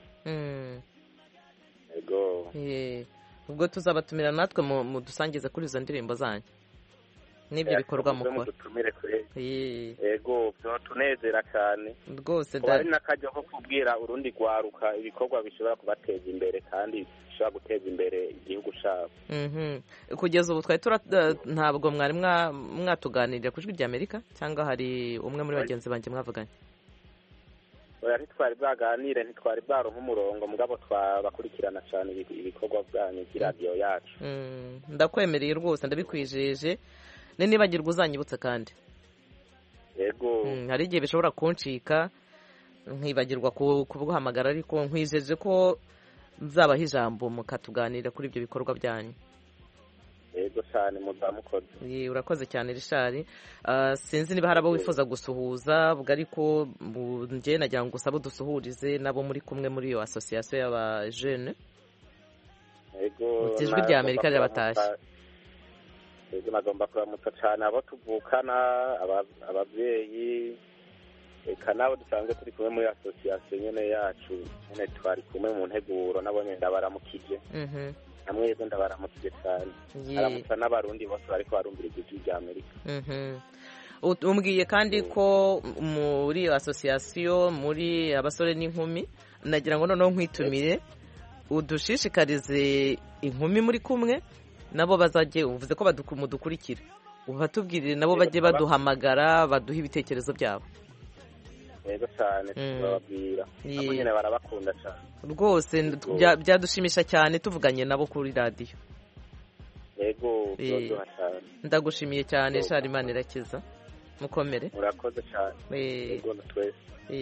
ubwo tuzabatumira natwe mu dusangize kuri izo ndirimbo zanyu n'ibyo bikorwa mukora yego byotunezera cyane rwose ari n'akajya ko kubwira urundi rwaruka ibikorwa bishobora kubateza imbere kandi bishobora guteza imbere igihugu cyabo kugeza ubu twari ntabwo mwari mwatuganirira ku ijwi ry'Amerika cyangwa hari umwe muri bagenzi banjye mwavuganye ntitwari bwaganire ntitwari bwaronka umurongo mugabo twabakurikirana cyane ibikorwa bwanyu by'iradiyo yacu ndakwemereye rwose ndabikwijeje nibagirwa uzanyibutse kandi yego hari igihe bishobora kuncika nkibagirwa kubuhamagara ariko nkwijeje ko nzabaha ijambo mukatuganira kuri ibyo bikorwa byanyu yego cyane muzamukoze urakoze cyane Richard sinzi niba hari abo wifuza gusuhuza ubwo ariko njye nagira ngo usabe udusuhurize nabo muri kumwe muri iyo association y'abajene yego ijwi rya Amerika rirabatashye yego nagomba kuramutsa cyane abo tuvukana ababyeyi eka nabo dusanzwe turi kumwe muri association nyene yacu nyene twari kumwe mu nteguro nabo nyene ndabaramukije hamwe yego ndabaramukije cyane aramutsa n'abarundi bose bariko barumvira ijwi rya Amerika umbwiye kandi ko muri iyo association muri abasore n'inkumi nagira ngo noneho nkwitumire udushishikarize inkumi muri kumwe nabo bazajye uvuze ko mudukurikira ubatubwirire nabo bajye baduhamagara baduha ibitekerezo byabo yego cyane turababwira abo nyine barabakunda cyane rwose byadushimisha cyane tuvuganye nabo kuri radiyo yego byoroha cyane ndagushimiye cyane Richard Imana irakiza mukomere murakoze cyane yego twese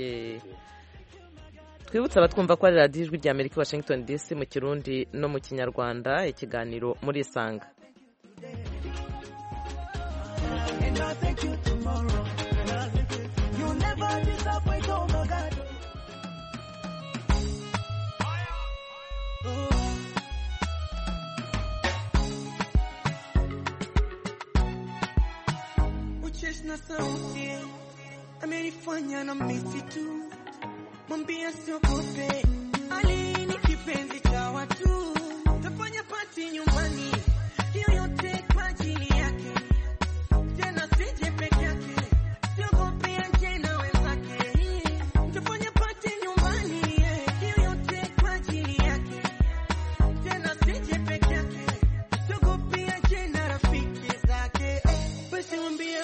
twibutse abatwumva ko ari radiyo ijwi rya Amerika Washington DC mu kirundi no mu kinyarwanda ikiganiro muri Isanga amenifanya na misitu mwambia siogope Ali ni kipenzi cha watu tafanya pati nyumbani hiyo yote kwa ajili yake tena sije peke yake siogope aje na wenzake tafanya pati nyumbani hiyo yote kwa ajili yake tena sije peke yake siogope aje na rafiki zake basi mwambie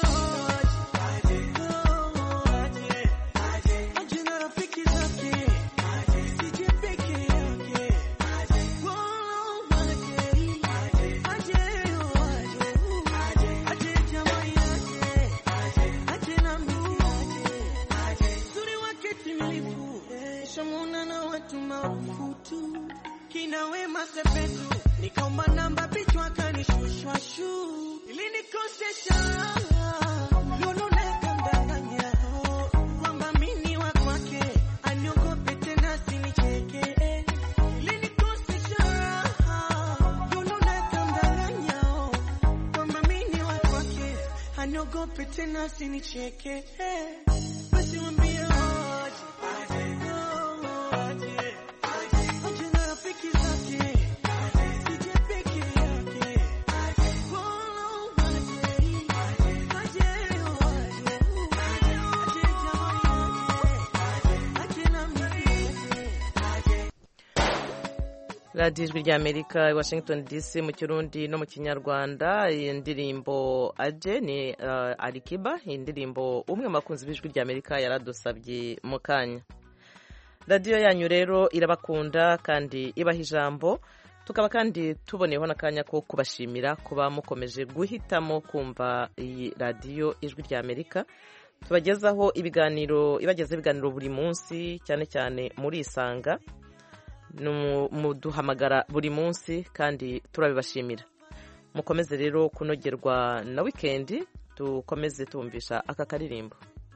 nikaomba namba bichwa kanishushwa shu ili nikosesha lululeka mdanganya kwamba mini wa kwake aniogope tena sinicheke ili nikosesha lululeka mdanganya kwamba mini wa kwake aniogope tena sinicheke basi mwambie radiyo ijwi ry'amerika i washington dc mu kirundi no mu kinyarwanda. iyi ndirimbo aje ni Alikiba, iyi ndirimbo umwe mu bakunzi b'ijwi ry'amerika yaradusabye mu kanya. radiyo yanyu rero irabakunda kandi ibaha ijambo, tukaba kandi tuboneyeho n'akanya ko kubashimira kuba mukomeje guhitamo kumva iyi radiyo ijwi ry'amerika. tubagezaho ibiganiro buri munsi, cyane cyane muri Isanga, muduhamagara buri munsi kandi turabibashimira. mukomeze rero kunogerwa na wikendi, dukomeze tumvisha aka karirimbo.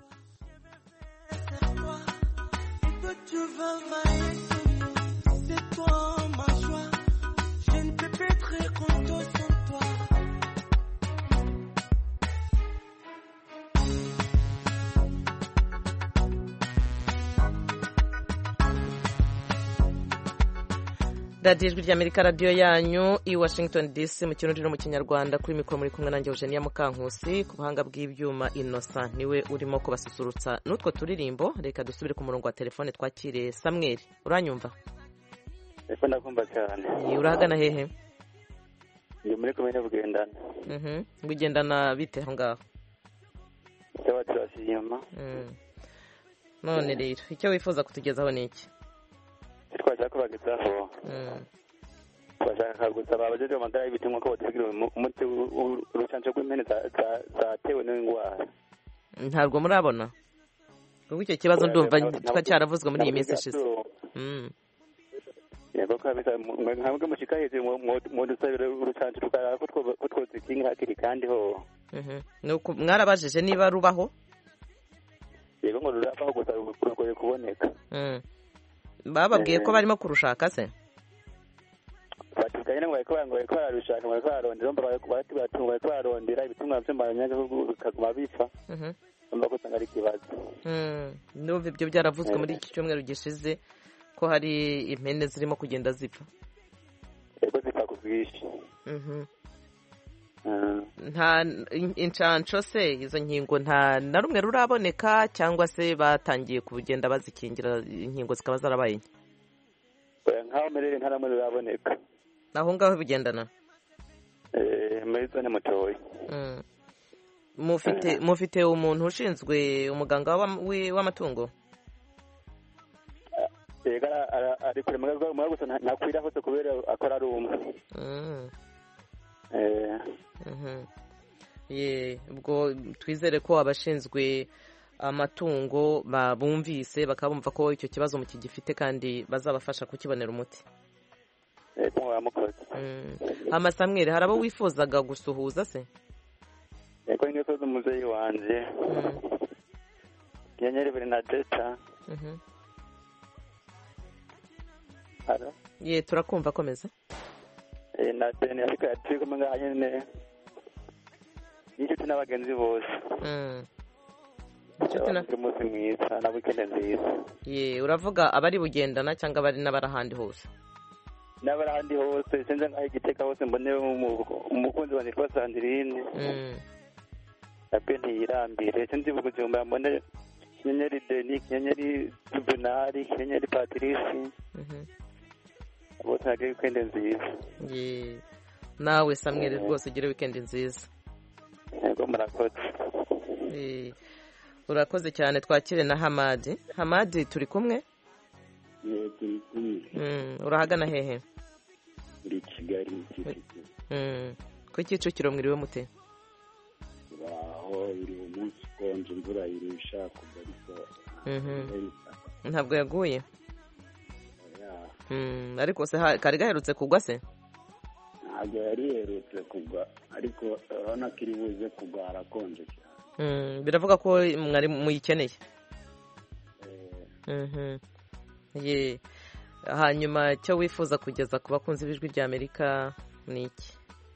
radiyo ijwi ry'amerika, radiyo yanyu i Washington DC mu kirundi no mu kinyarwanda. kuri mikoro muri kumwe nanjye Eugenia Mukankusi, ku buhanga bw'ibyuma Innocent niwe urimo kubasusurutsa n'utwo turirimbo. reka dusubire ku murongo wa telefone twakire Samuel. uranyumva? eko ndakumva cyane. urahagana hehe? ndi muri komine Bugendana. Bugendana bite aho ngaho? cyaba turashima. none rero icyo wifuza kutugezaho ni iki? twashaka kubagezaho twashaka gusaba abajeje amagara y'ibiti nk'uko batubwira umuti urucanco rw'impene zatewe n'indwara. ntabwo murabona kuko icyo kibazo ndumva cyaravuzwe muri iyi minsi ishize. yego kabisa, ntabwo mushika hejuru mudusabire urucanco tukaraba ko twozikinga hakiri kandi ho. mwarabajije niba rubaho? yego ngo rurabaho gusa rugoye kuboneka. bababwiye ko barimo kurushaka se? batubwiye ngo bariko bararushaka, bariko bararondera ibitumwa by'abanyagihugu bikaguma bipfa. Numva ko usanga ari ikibazo. Numva ibyo byaravuzwe muri iki cyumweru gishize ko hari impene zirimo kugenda zipfa. yego zipfa ku bwinshi. nta incanco se, izo nkingo nta na rumwe ruraboneka, cyangwa se batangiye kugenda bazikingira inkingo zikaba zarabaye nke? nkaho merere nta namwe ruraboneka aho ngaho Bugendana. muri zone Mutoyi. mufite umuntu ushinzwe umuganga w'amatungo? yego ari kure muganga gusa ntakwira hose kubera akora ari umwe. ubwo twizere ko abashinzwe amatungo bumvise bakabumva ko icyo kibazo mukigifite kandi bazabafasha kukibonera umuti. Samuel, hari abo wifuzaga gusuhuza se? yego ngiye koza umuzeyi wanje Nyenyeri Bernadetta. turakumva, komeza. na deni ariko turi kumwe ngaha nyene n'inshuti n'abagenzi bose. umunsi mwiza na weekend nziza. uravuga abari Bugendana cyangwa abari n'abarahandi hose? n'abarahandi hose, sinzi ngaho Igitega hose mbone umukunzi wanjye witwa Sandrine. nabwe ntiyirambire, sinzi Bujumbura mbone Nyenyeri Deni, Nyenyeri Juvenali, Nyenyeri Patrice. bose nagire weekend nziza. nawe Samuel rwose ugire weekend nziza. yego murakoze. urakoze cyane. twakire na Hamadi. turi kumwe? turi kumwe. urahagana hehe? muri Kigali Kicukiro. ku Kicukiro mwiriwe mute? aho iri umunsi ukonje, imvura irusha kugwa ariko ntabwo yaguye. ariko se kari gaherutse kugwa se? ntabwo yari iherutse kugwa, ariko urabona ko iri buze kugwa, harakonje cyane. biravuga ko mwari muyikeneye. hanyuma icyo wifuza kugeza ku bakunzi b'ijwi ry'Amerika ni iki?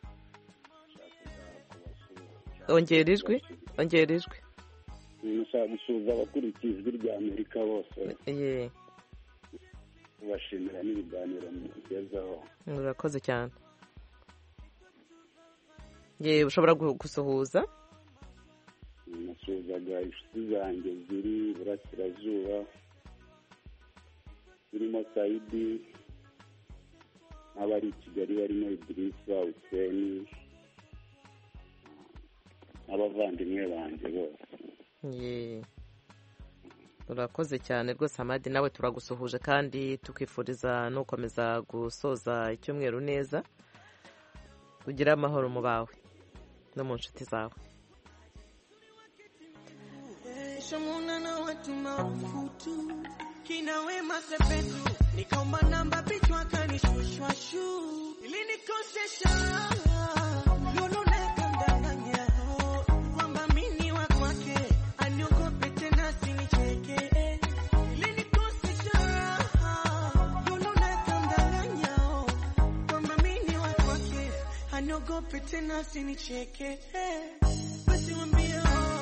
ongera ijwi. nshaka gusuhuza abakurikiye ijwi ry'Amerika bose. ubashimira n'ibiganiro mugezaho. urakoze cyane. ushobora gusuhuza? nasuhuzaga inshuti zanjye ziri Burasirazuba, zirimo Saidi, nk'abari i kigali barimo idirisa useni n'abavandimwe banjye bose. urakoze cyane rwose Hamadi, nawe turagusuhuje kandi tukifuriza no gukomeza gusoza icyumweru neza, kugira amahoro mu bawe no mu nshuti zawe. Nikaomba namba pichwa kanishushwa shu ili nikosesha loloneka ndanganya kwamba mimi wa kwake aniogope tena sinicheke ili nikosesha loloneka ndanganya kwamba mimi wa kwake aniogope tena sinicheke basi mwambie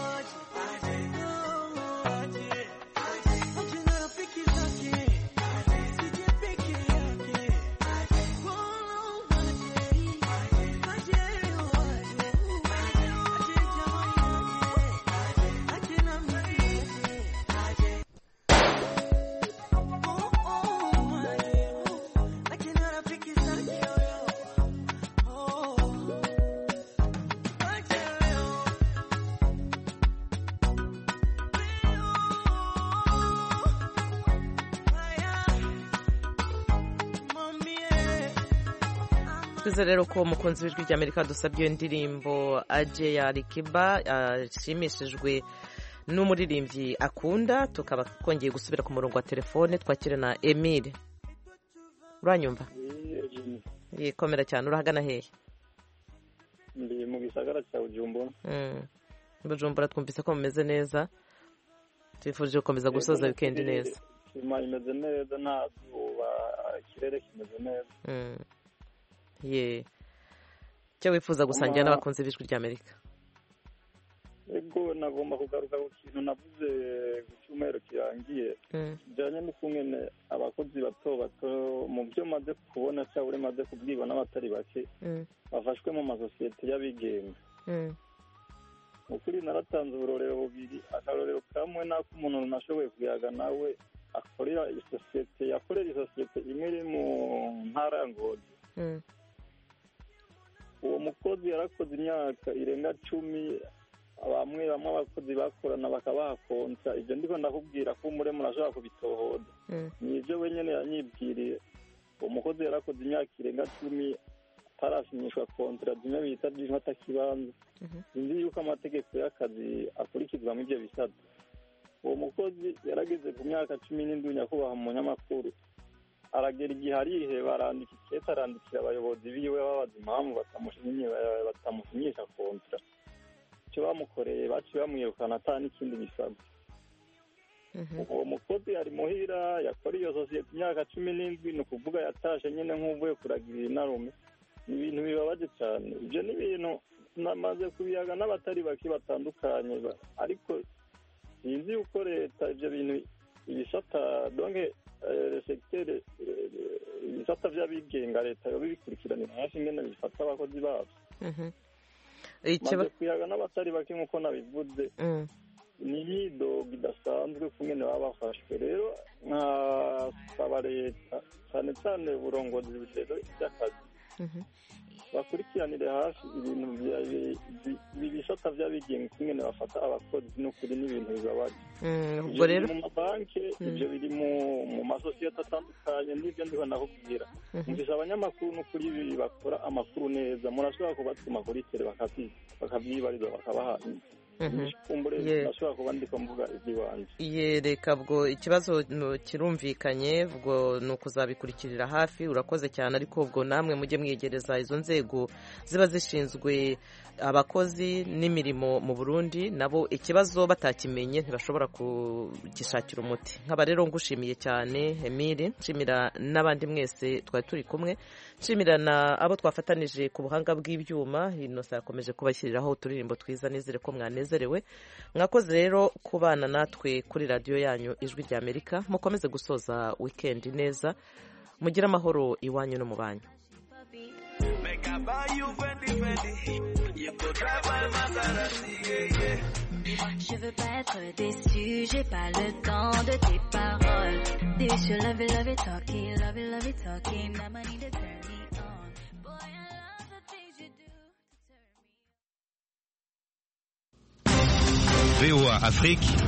rero ko umukunzi w'ijwi ry'Amerika dusabye iyo ndirimbo aje ya Alikiba ashimishijwe n'umuririmbyi akunda, tukaba twongeye gusubira ku murongo wa telefone twakire na Emile. Uranyumva? Komera cyane, urahagana hehe? Ndi mu gisagara cya Bujumbura. Bujumbura twumvise ko mumeze neza, twifurije gukomeza gusoza weekend neza. Imeze neza, nta zuba, ikirere kimeze neza. Icyo wifuza gusangira n'abakunzi b'ijwi ry'Amerika? Ego nagomba kugaruka ku kintu navuze ku cyumweru kirangiye kijyanye n'ukungene abakozi bato bato mu byo maze kubona cyangwa uri maze kubwirwa n'abatari bake bafashwe mu masosiyete y'abigenga. Ukuri naratanze uburorero bubiri, akarorero kamwe n'ako umuntu nashoboye kuyaga nawe akorera isosiyete, yakorera isosiyete imwe iri mu ntara ya Ngozi. Uwo mukozi yarakoze imyaka irenga 10, bamwe abakozi bakorana bakabahakonsa. Ibyo ndiko ndakubwira ko umure murashobora kubitohoza, ni ibyo wenyine yanyibwiriye. Uwo mukozi yarakoze imyaka irenga 10 atarasinyishwa kontra, zimwe bita by'imatakibanza. Nzi yuko amategeko y'akazi akurikizwa mu byo bisata. Uwo mukozi yarageze ku myaka 17 nyakubahwa mu nyamakuru, aragera igihe arihe barandika ikete, arandikira abayobozi biwe babaza impamvu batamusinyisha kontra. Icyo bamukoreye baciye bamwirukana ata n'ikindi gisabwa. Uwo mukozi ari muhira, yakora iyo sosiyete imyaka 17, ni ukuvuga yatashe nyine nk'uvuye kuragirira inarume. Ni ibintu bibabaje cyane. Ibyo ni ibintu namaze kubiyaga n'abatari bake batandukanye, ariko sinzi uko leta ibyo bintu ibisata donke sekiteri ibisata by'abigenga leta yo bibikurikiranira hafi ingene bifata abakozi babo. Maze kuyaga n'abatari bake nk'uko nabivuze, ni imyidogo idasanzwe ku ngene baba bafashwe. Rero nkasaba leta cyane cyane uburongozi bw'akazi bakurikiranire hafi ibintu bisata by'abigenga ku ngene bafata abakozi, n'ukuri n'ibintu bibabaje. Ubwo rero mu mabanki ibyo biri mu masosiyete atandukanye, n'ibyo ndiho nakubwira. Mvise abanyamakuru n'ukuri ibi bakora amakuru neza, murashobora kubatuma kuri tele bakabyibariza bakabaha nashobora kuba ndiko mvuga iby'ibanze. Reka bwo ikibazo kirumvikanye, ubwo ni ukuzabikurikirira hafi. Urakoze cyane, ariko ubwo namwe mujye mwegereza izo nzego ziba zishinzwe abakozi n'imirimo mu Burundi, nabo ikibazo batakimenye ntibashobora kugishakira umuti. Nkaba rero ngushimiye cyane Emile, nshimira n'abandi mwese twari turi kumwe, nshimira na abo twafatanije ku buhanga bw'ibyuma. Innocent yakomeje kubashyiriraho uturirimbo twiza, nizere ko mwanezerewe. Mwakoze rero kubana natwe kuri radiyo yanyu Ijwi ry'Amerika. Mukomeze gusoza weekend neza, mugire amahoro iwanyu no mu banyu. Je veux pas être déçu, j'ai pas le temps de tes paroles. This you love it talking, love it talking, I'm need to turn me VOA Afrique